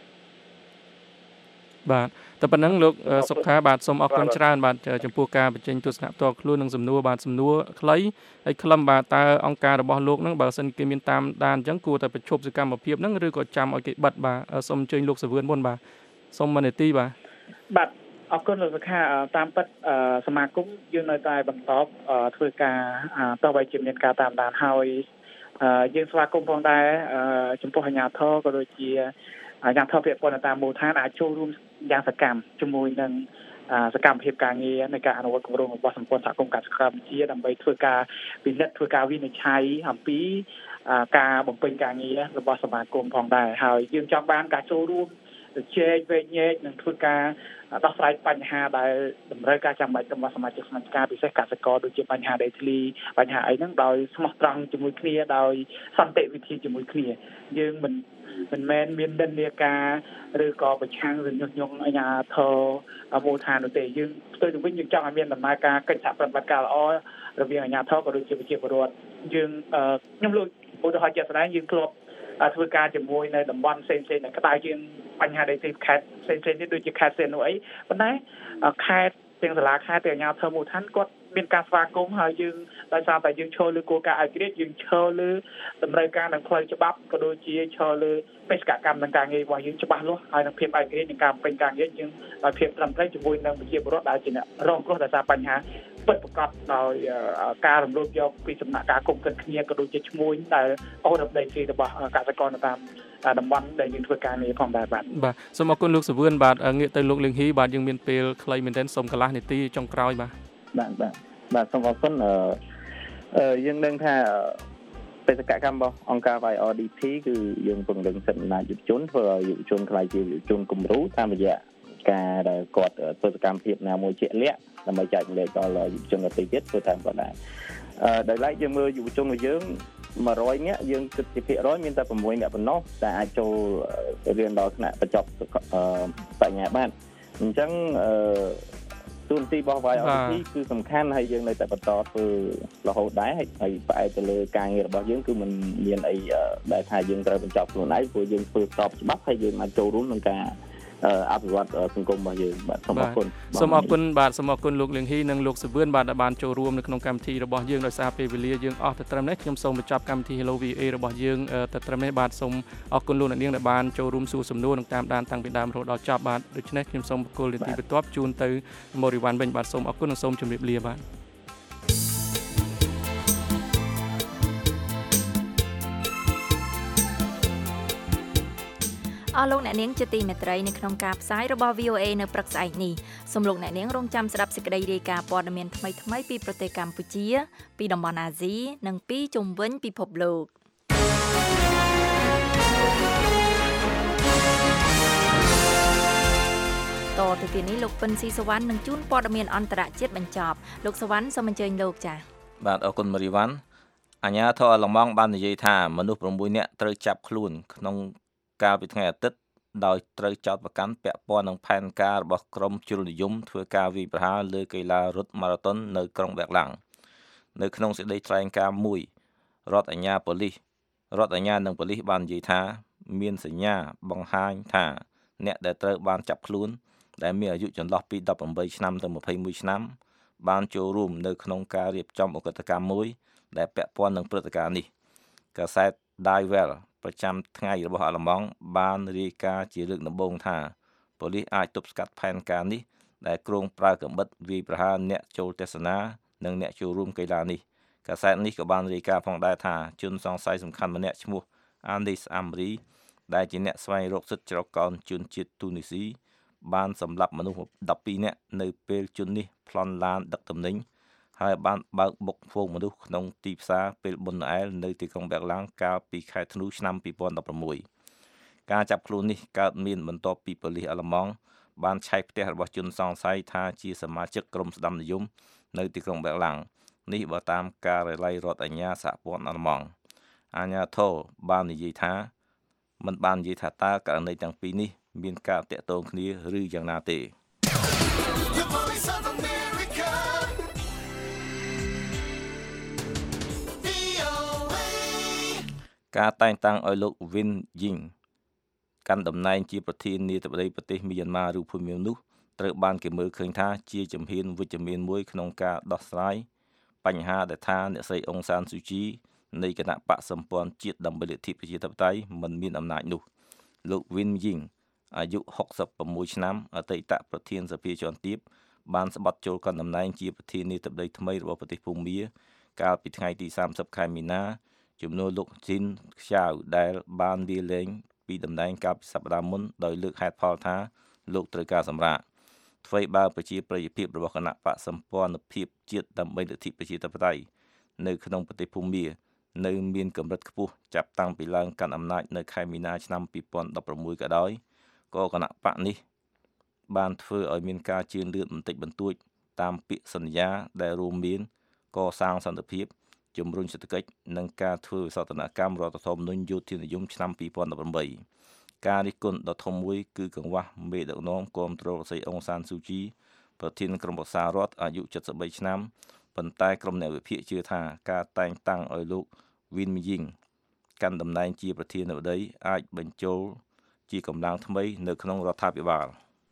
បាទតែប៉ុណ្ណឹងលោកសុខាបាទសូមអរគុណច្រើនបាទចំពោះការបញ្ចេញទស្សនៈផ្ទាល់ខ្លួននិងសំណួរបាទសំណួរខ្លីហើយខ្លឹមបាទតើអង្គការរបស់លោកហ្នឹងបើសិនគេមានតាមដានអញ្ចឹងគួរតែបញ្ឈប់សកម្មភាពហ្នឹងឬក៏ចាំឲ្យគេបិទបាទសូមអញ្ជើញលោកសវឿនមុនបាទសូម1នាទីបាទអរគុណលោកសុខាតាមពិតសមាគមយើងនៅតែបន្តធ្វើការតបឲ្យជាមានការតាមដានហើយយើងស្វាគមន៍ផងដែរចំពោះអាជ្ញាធរក៏ដូចជាអាជ្ញាធរពាក់ព័ន្ធតាមមូលដ្ឋានអាចចូលរួមយ៉ាងសកម្មជាមួយនឹងសកម្មភាពការងារในការអនុវត្តគម្រោងរបស់សម្ព័ន្ធសហគមន៍កសិកម្មកម្ពុជាដើម្បីធ្វើការពិនិត្យធ្វើការវិនិច្ឆ័យអំពីការបំពេញការងាររបស់សមាគមផងដែរហើយយើងចង់បានការចូលរួមជែកវែកញែកនិងធ្វើការដោះស្រាយបញ្ហាដែលតម្រូវការចាំបាច់របស់សមាជិកសមាជិកាពិសេសកសិករដូចជាបញ្ហាដីធ្លីបញ្ហាអីហ្នឹងដោយស្មោះត្រង់ជាមួយគ្នាដោយសន្តិវិធីជាមួយគ្នាយើងមិនមែនមាននិន្នាការឬក៏ប្រឆាំងឬញុះញង់អាជ្ញាធរមូលដ្ឋាននោះទេយើងផ្ទុយទៅវិញយើងចង់ឲ្យមានដំណើរការកិច្ចសហប្រតិបត្តិការល្អរវាងអាជ្ញាធរក៏ដូចជាប្រជាពលរដ្ឋយើងខ្ញុំលោកឧទាហរណ៍ជាក់ស្ដែងយើងធ្លាប់ធ្វើការជាមួយនៅតំបន់ផ្សេងៗនៅក្តៅជាងបញ្ហាដីធ្លីខេត្តផ្សេងៗនេះដូចជាខេត្តសៀននោះអីប៉ុន្តែខេត្តទាំងសាលាខេត្តទាំងអាជ្ញាធរមូលដ្ឋានគាត់មានការស្វាគមន៍ហើយយើងដោយសារតែយើងឈរលើគោលការណ៍ឯករាជ្យយើងឈរលើតម្រូវការនិងផ្លូវច្បាប់ក៏ដូចជាឈរលើបេសកកម្មនិងការងាររបស់យើងច្បាស់លាស់ហើយនឹងភាពឯករាជ្យនិងការពេញការងារយើងដោយភាពត្រឹមត្រូវជាមួយនឹងប្រជាពលរដ្ឋដែលជាអ្នករងគ្រោះដោយសារបញ្ហាពិតប្រាកដដោយការរំលោភយកពីសំណាក់ការគុំគិតគ្នាក៏ដូចជាឈ្មួញដែលអូរដីធ្លីរបស់កសិករនៅតាមតំបន់ដែលយើងធ្វើការងារផងដែរបាទសូមអរគុណលោកសវឿនបាទងាកទៅលោកលៀងហ៊ីបាទយើងមានពេលខ្លីមែនទែនសូមកន្លះនាទីចុងក្រោយបាទសូមអរគុណយើងដឹងថាបេសកកម្មរបស់អង្គការ YRDP គឺយើងពង្រឹងសិទ្ធិអំណាចយុវជនធ្វើឲ្យយុវជនខ្លាយជាយុវជនគំរូតាមរយៈការដែលគាត់ធ្វើសកម្មភាពណាមួយជាក់លាក់ដើម្បីចែករំលែកដល់យុវជនដទៃទៀតធ្វើតាមគាត់ដែរដោយឡែកយើងមើលយុវជនរបស់យើង100នាក់យើងគិតជាភាគរយមានតែ6នាក់ប៉ុណ្ណោះតែអាចចូលរៀនដល់ថ្នាក់បញ្ចប់បញ្ញាបត្រអញ្ចឹងទូនទីរបស់ YRDP គឺសំខាន់ហើយយើងនៅតែបន្តធ្វើរហូតដែរហើយផ្អែកទៅលើការងាររបស់យើងគឺមិនមានអីដែលថាយើងត្រូវបញ្ចប់ខ្លួនឯងព្រោះយើងធ្វើស្របច្បាប់ហើយយើងអាចចូលរួមក្នុងការអភិវឌ្ឍសង្គមរបស់យើងបាទសូមអរគុណសូមអរគុណបាទសូមអរគុណលោកលៀងហ៊ីនិងលោកសវឿនបាទដែលបានចូលរួមនៅក្នុងកម្មវិធីរបស់យើងដោយសារពេលវេលាយើងអស់ទៅត្រឹមនេះខ្ញុំសូមបញ្ចប់កម្មវិធី Hello VA របស់យើងទៅត្រឹមនេះបាទសូមអរគុណលោកអ្នកនាងដែលបានចូលរួមសួរសំណួរនិងតាមដានតាំងពីដើមរហូតដល់ចប់បាទដូច្នេះខ្ញុំសូមបកគោលនីតិបន្ទាប់ជូនទៅមូរីវ៉ាន់វិញបាទសូមអរគុណនិងសូមជម្រាបលាបាទអស់លោកអ្នកនាងជាទីមេត្រីនៅក្នុងការផ្សាយរបស់ VOA នៅព្រឹកស្អែកនេះសូមលោកអ្នកនាងរងចាំស្ដាប់សេចក្តីរាយការណ៍ព័ត៌មានថ្មីៗពីប្រទេសកម្ពុជាពីតំបន់អាស៊ីនិងពីជុំវិញពិភពលោកតទៅទីនេះលោកពិនស៊ីសវណ្ណនឹងជូនព័ត៌មានអន្តរជាតិបញ្ចប់លោកសវណ្ណសូមអញ្ជើញលោកចា៎បាទអរគុណមរីវ៉ាន់អាជ្ញាធរអាល្លឺម៉ង់បាននិយាយថាមនុស្ស6នាក់ត្រូវចាប់ខ្លួនក្នុងកាលពីថ្ងៃអាទិត្យដោយត្រូវចោទប្រកាន់ពាក់ព័ន្ធនឹងផែនការរបស់ក្រុមជ្រុលនិយមធ្វើការវាយប្រហារលើកីឡារត់ម៉ារ៉ាតុននៅក្រុងប៊ែកឡាំងនៅក្នុងសេចក្តីថ្លែងការណ៍មួយរដ្ឋអាជ្ញានិងប៉ូលីសបាននិយាយថាមានសញ្ញាបង្ហាញថាអ្នកដែលត្រូវបានចាប់ខ្លួនដែលមានអាយុចន្លោះពី18ឆ្នាំទៅ21ឆ្នាំបានចូលរួមនៅក្នុងការរៀបចំឧក្រិដ្ឋកម្មមួយដែលពាក់ព័ន្ធនឹងព្រឹត្តិការណ៍នេះកាសែត Daivel ប្រចាំថ្ងៃរបស់អាល្លឺម៉ង់បានរាយការណ៍ជាលើកដំបូងថាប៉ូលីសអាចទប់ស្កាត់ផែនការនេះដែលគ្រោងប្រើកាំបិតវាយប្រហារអ្នកចូលទស្សនានិងអ្នកចូលរួមកីឡានេះកាសែតនេះក៏បានរាយការណ៍ផងដែរថាជនសង្ស័យសំខាន់ម្នាក់ឈ្មោះ Anis Amri ដែលជាអ្នកស្វែងរកសិទ្ធិច្រកកោនជនជាតិទូនីស៊ីបានសម្លាប់មនុស្ស12នាក់នៅពេលជននេះប្លន់ឡានដឹកទំនិញហើយបានបើកបុកហ្វូងមនុស្សក្នុងទីផ្សារពេលបុណ្យណូអែលនៅទីក្រុងប៊ែកឡាំងកាលពីខែធ្នូឆ្នាំ2016ការចាប់ខ្លួននេះកើតមានបន្ទាប់ពីប៉ូលីសអាល្លឺម៉ង់បានឆែកផ្ទះរបស់ជនសង្ស័យថាជាសមាជិកក្រុមស្ដាំនិយមនៅទីក្រុងប៊ែរឡាំងនេះបើតាមការរាយឡាយរដ្ឋអាជ្ញាសហព័ន្ធអាល្លឺម៉ង់អាជ្ញាធរបាននិយាយថាមិនបាននិយាយថាតើករណីទាំងពីរនេះមានការតាក់ទងគ្នាឬយ៉ាងណាទេការតែងតាំងឲ្យលោក Win Ying កាន់តំណែងជាប្រធានាធិបតីប្រទេសមីយ៉ាន់ម៉ាឬភូមានោះត្រូវបានគេមើលឃើញថាជាជំហានវិជ្ជមានមួយក្នុងការដោះស្រាយបញ្ហាដែលថាអ្នកស្រីអុងសានស៊ូជីនៃគណៈបកសម្ព័ន្ធជាតិដើម្បីលទ្ធិប្រជាធិបតេយ្យមិនមានអំណាចនោះលោក Win Ying អាយុ66ឆ្នាំអតីតប្រធានសភាជាន់ទាបបានស្បត់ចូលកាន់តំណែងជាប្រធានាធិបតីថ្មីរបស់ប្រទេសភូមាកាលពីថ្ងៃទី30ខែមីនាជំនួសលោកជីនខ្យាវដែលបានលាលែងពីតំណែងកាលពីសប្តាហ៍មុនដោយលើកហេតុផលថាលោកត្រូវការសម្រាកអ្វីបើប្រជាប្រិយភាពរបស់គណៈបកសម្ព័ន្ធភាពជាតិដើម្បីលទ្ធិប្រជាធិបតេយ្យនៅក្នុងប្រទេសភូមានៅមានកម្រិតខ្ពស់ចាប់តាំងពីឡើងកាន់អំណាចនៅខែមីនាឆ្នាំ2016ក៏ដោយក៏គណៈបកនេះបានធ្វើឲ្យមានការជឿនលឿនបន្តិចបន្តួចតាមពាក្យសន្យាដែលរួមមានកសាងសន្តិភាពជំរុញសេដ្ឋកិច្ចនិងការធ្វើវិសោធនកម្មរដ្ឋធម្មនុញ្ញយោធានិយមឆ្នាំ2018ការរិះគន់ដ៏ធំមួយគឺកង្វះមេដឹកនាំគាំទ្រលោកស្រីអុងសានស៊ូជីប្រធានក្រុមប្រឹក្សារដ្ឋអាយុ73ឆ្នាំប៉ុន្តែក្រុមអ្នកវិភាគជឿថាការតែងតាំងឲ្យលោក Win Ying កាន់តំណែងជាប្រធានាធិបតីអាចបញ្ចូលជាកម្លាំងថ្មីនៅក្នុងរដ្ឋាភិបាល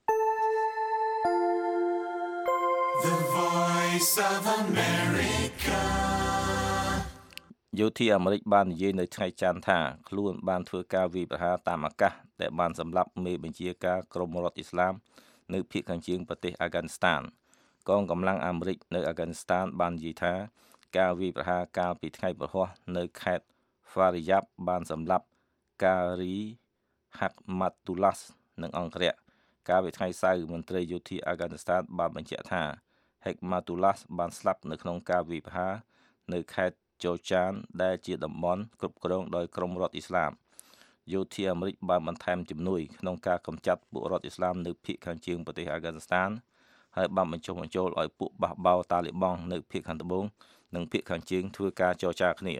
The Voice of America យោធាអាមេរិកបាននិយាយនៅថ្ងៃច័ន្ទថាខ្លួនបានធ្វើការវាយប្រហារតាមអាកាសដែលបានសម្លាប់មេបញ្ជាការក្រុមរដ្ឋអ៊ីស្លាមនៅភាគខាងជើងប្រទេសអាហ្គានីស្ថានកងកម្លាំងអាមេរិកនៅអាហ្គានីស្ថានបាននិយាយថាការវាយប្រហារកាលពីថ្ងៃព្រហស្បតិ៍នៅខេត្ត Faryab បានសម្លាប់ការី Hekmatullah និងអង្គរៈកាលពីថ្ងៃសៅរ៍មន្ត្រីយោធាអាហ្គានីស្ថានបានបញ្ជាក់ថា Hekmatullah បានស្លាប់នៅក្នុងការវាយប្រហារនៅខេត្តជូចានដែលជាតំបន់គ្រប់គ្រងដោយក្រុមរដ្ឋអ៊ីស្លាមយោធាអាមេរិកបានបន្ថែមជំនួយក្នុងការកម្ចាត់ពួករដ្ឋអ៊ីស្លាមនៅភាគខាងជើងប្រទេសអាហ្គានីស្ថានហើយបានបញ្ចុះបញ្ចូលឲ្យពួកបះបោតាលីបង់នៅភាគខាងត្បូងនិងភាគខាងជើងធ្វើការចរចាគ្នា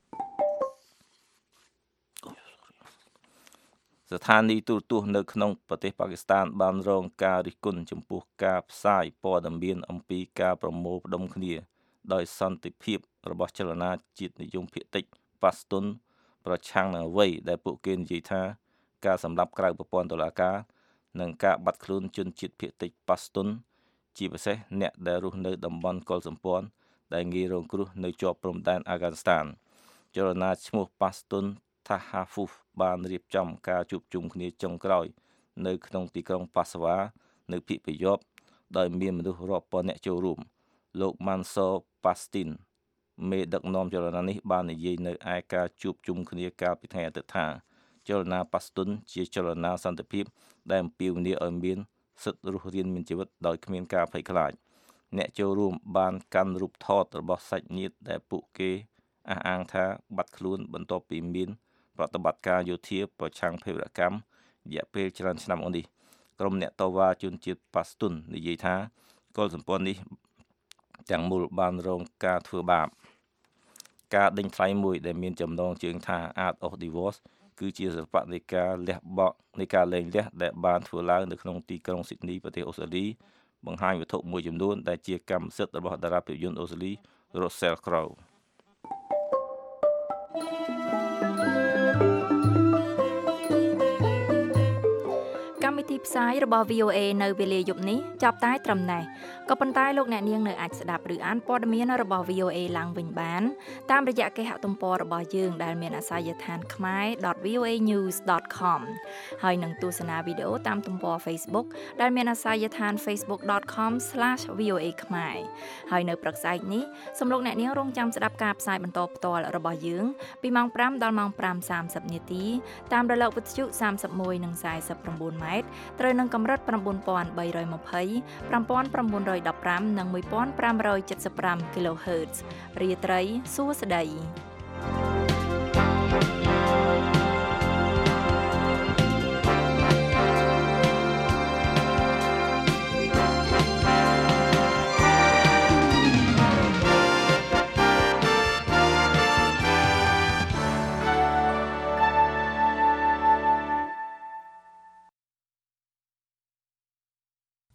ស្ថានីយទូរទស្សន៍នៅក្នុងប្រទេសប៉ាគីស្ថានបានរងការរិះគន់ចំពោះការផ្សាយព័ត៌មានអំពីការប្រមូលផ្ដុំគ្នាដោយសន្តិភាពរបស់ចលនាជាតិនិយមភាគតិចប៉ាស្ទុនប្រឆាំងនឹងអ្វីដែលពួកគេនិយាយថាការសម្លាប់ក្រៅប្រព័ន្ធតុលាការនិងការបាត់ខ្លួនជនជាតិភាគតិចប៉ាស្ទុនជាពិសេសអ្នកដែលរស់នៅតំបន់កុលសម្ព័ន្ធដែលងាយរងគ្រោះនៅជាប់ព្រំដែនអាហ្គានីស្ថានចលនាឈ្មោះប៉ាស្ទុនថាហាហ្វូហ្វបានរៀបចំការជួបជុំគ្នាចុងក្រោយនៅក្នុងទីក្រុងប៉ាសាវ៉ានៅភាគពាយ័ព្យដោយមានមនុស្សរាប់ពាន់អ្នកចូលរួមលោកម៉ាន់សូប៉ាស្ទីនមេដឹកនាំចលនានេះបាននិយាយនៅឯការជួបជុំគ្នាកាលពីថ្ងៃអាទិត្យថាចលនាប៉ាស្ទុនជាចលនាសន្តិភាពដែលអំពាវនាវឲ្យមានសិទ្ធិរស់រានមានជីវិតដោយគ្មានការភ័យខ្លាចអ្នកចូលរួមបានកាន់រូបថតរបស់សាច់ញាតិដែលពួកគេអះអាងថាបាត់ខ្លួនបន្ទាប់ពីមានប្រតិបត្តិការយោធាប្រឆាំងភេរវកម្មរយៈពេលច្រើនឆ្នាំមកនេះក្រុមអ្នកតវ៉ាជនជាតិប៉ាស្ទុននិយាយថាកុលសម្ព័ន្ធនេះទាំងមូលបានរងការធ្វើបាបការដេញថ្លៃមួយដែលមានចំណងជើងថា Art of Divorce គឺជាសិល្បៈនៃការលះបង់នៃការលែងលះដែលបានធ្វើឡើងនៅក្នុងទីក្រុងស៊ីដនីប្រទេសអូស្ត្រាលីបង្ហាញវត្ថុមួយចំនួនដែលជាកម្មសិទ្ធិរបស់តារាភាពយន្តអូស្ត្រាលី Russell Crowe កម្មវិធីផ្សាយរបស់ VOA នៅវេលាយប់នេះចាប់តែត្រឹមនេះក៏ប៉ុន្តែលោកអ្នកនាងនៅអាចស្ដាប់ឬអានព័ត៌មានរបស់ VOA ឡើងវិញបានតាមរយៈគេហទំព័ររបស់យើងដែលមានអាសយដ្ឋាន khmer.voanews.com ហើយនឹងទស្សនាវីដេអូតាមទំព័រ Facebook ដែលមានអាសយដ្ឋាន facebook.com/voa khmer ហើយនៅព្រឹកស្អែកនេះសូមលោកអ្នកនាងរងចាំស្ដាប់ការផ្សាយបន្តផ្ទាល់របស់យើងពីម៉ោង 5 ដល់ម៉ោង 5:30 នាទីតាមរលកវិទ្យុ 31 និង 49 ម៉ែត្រត្រូវនឹងកម្រិត 9320 5915 និង 1575 kHz រាត្រីសួស្តី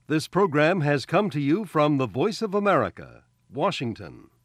This program has come to you from the Voice of America, Washington.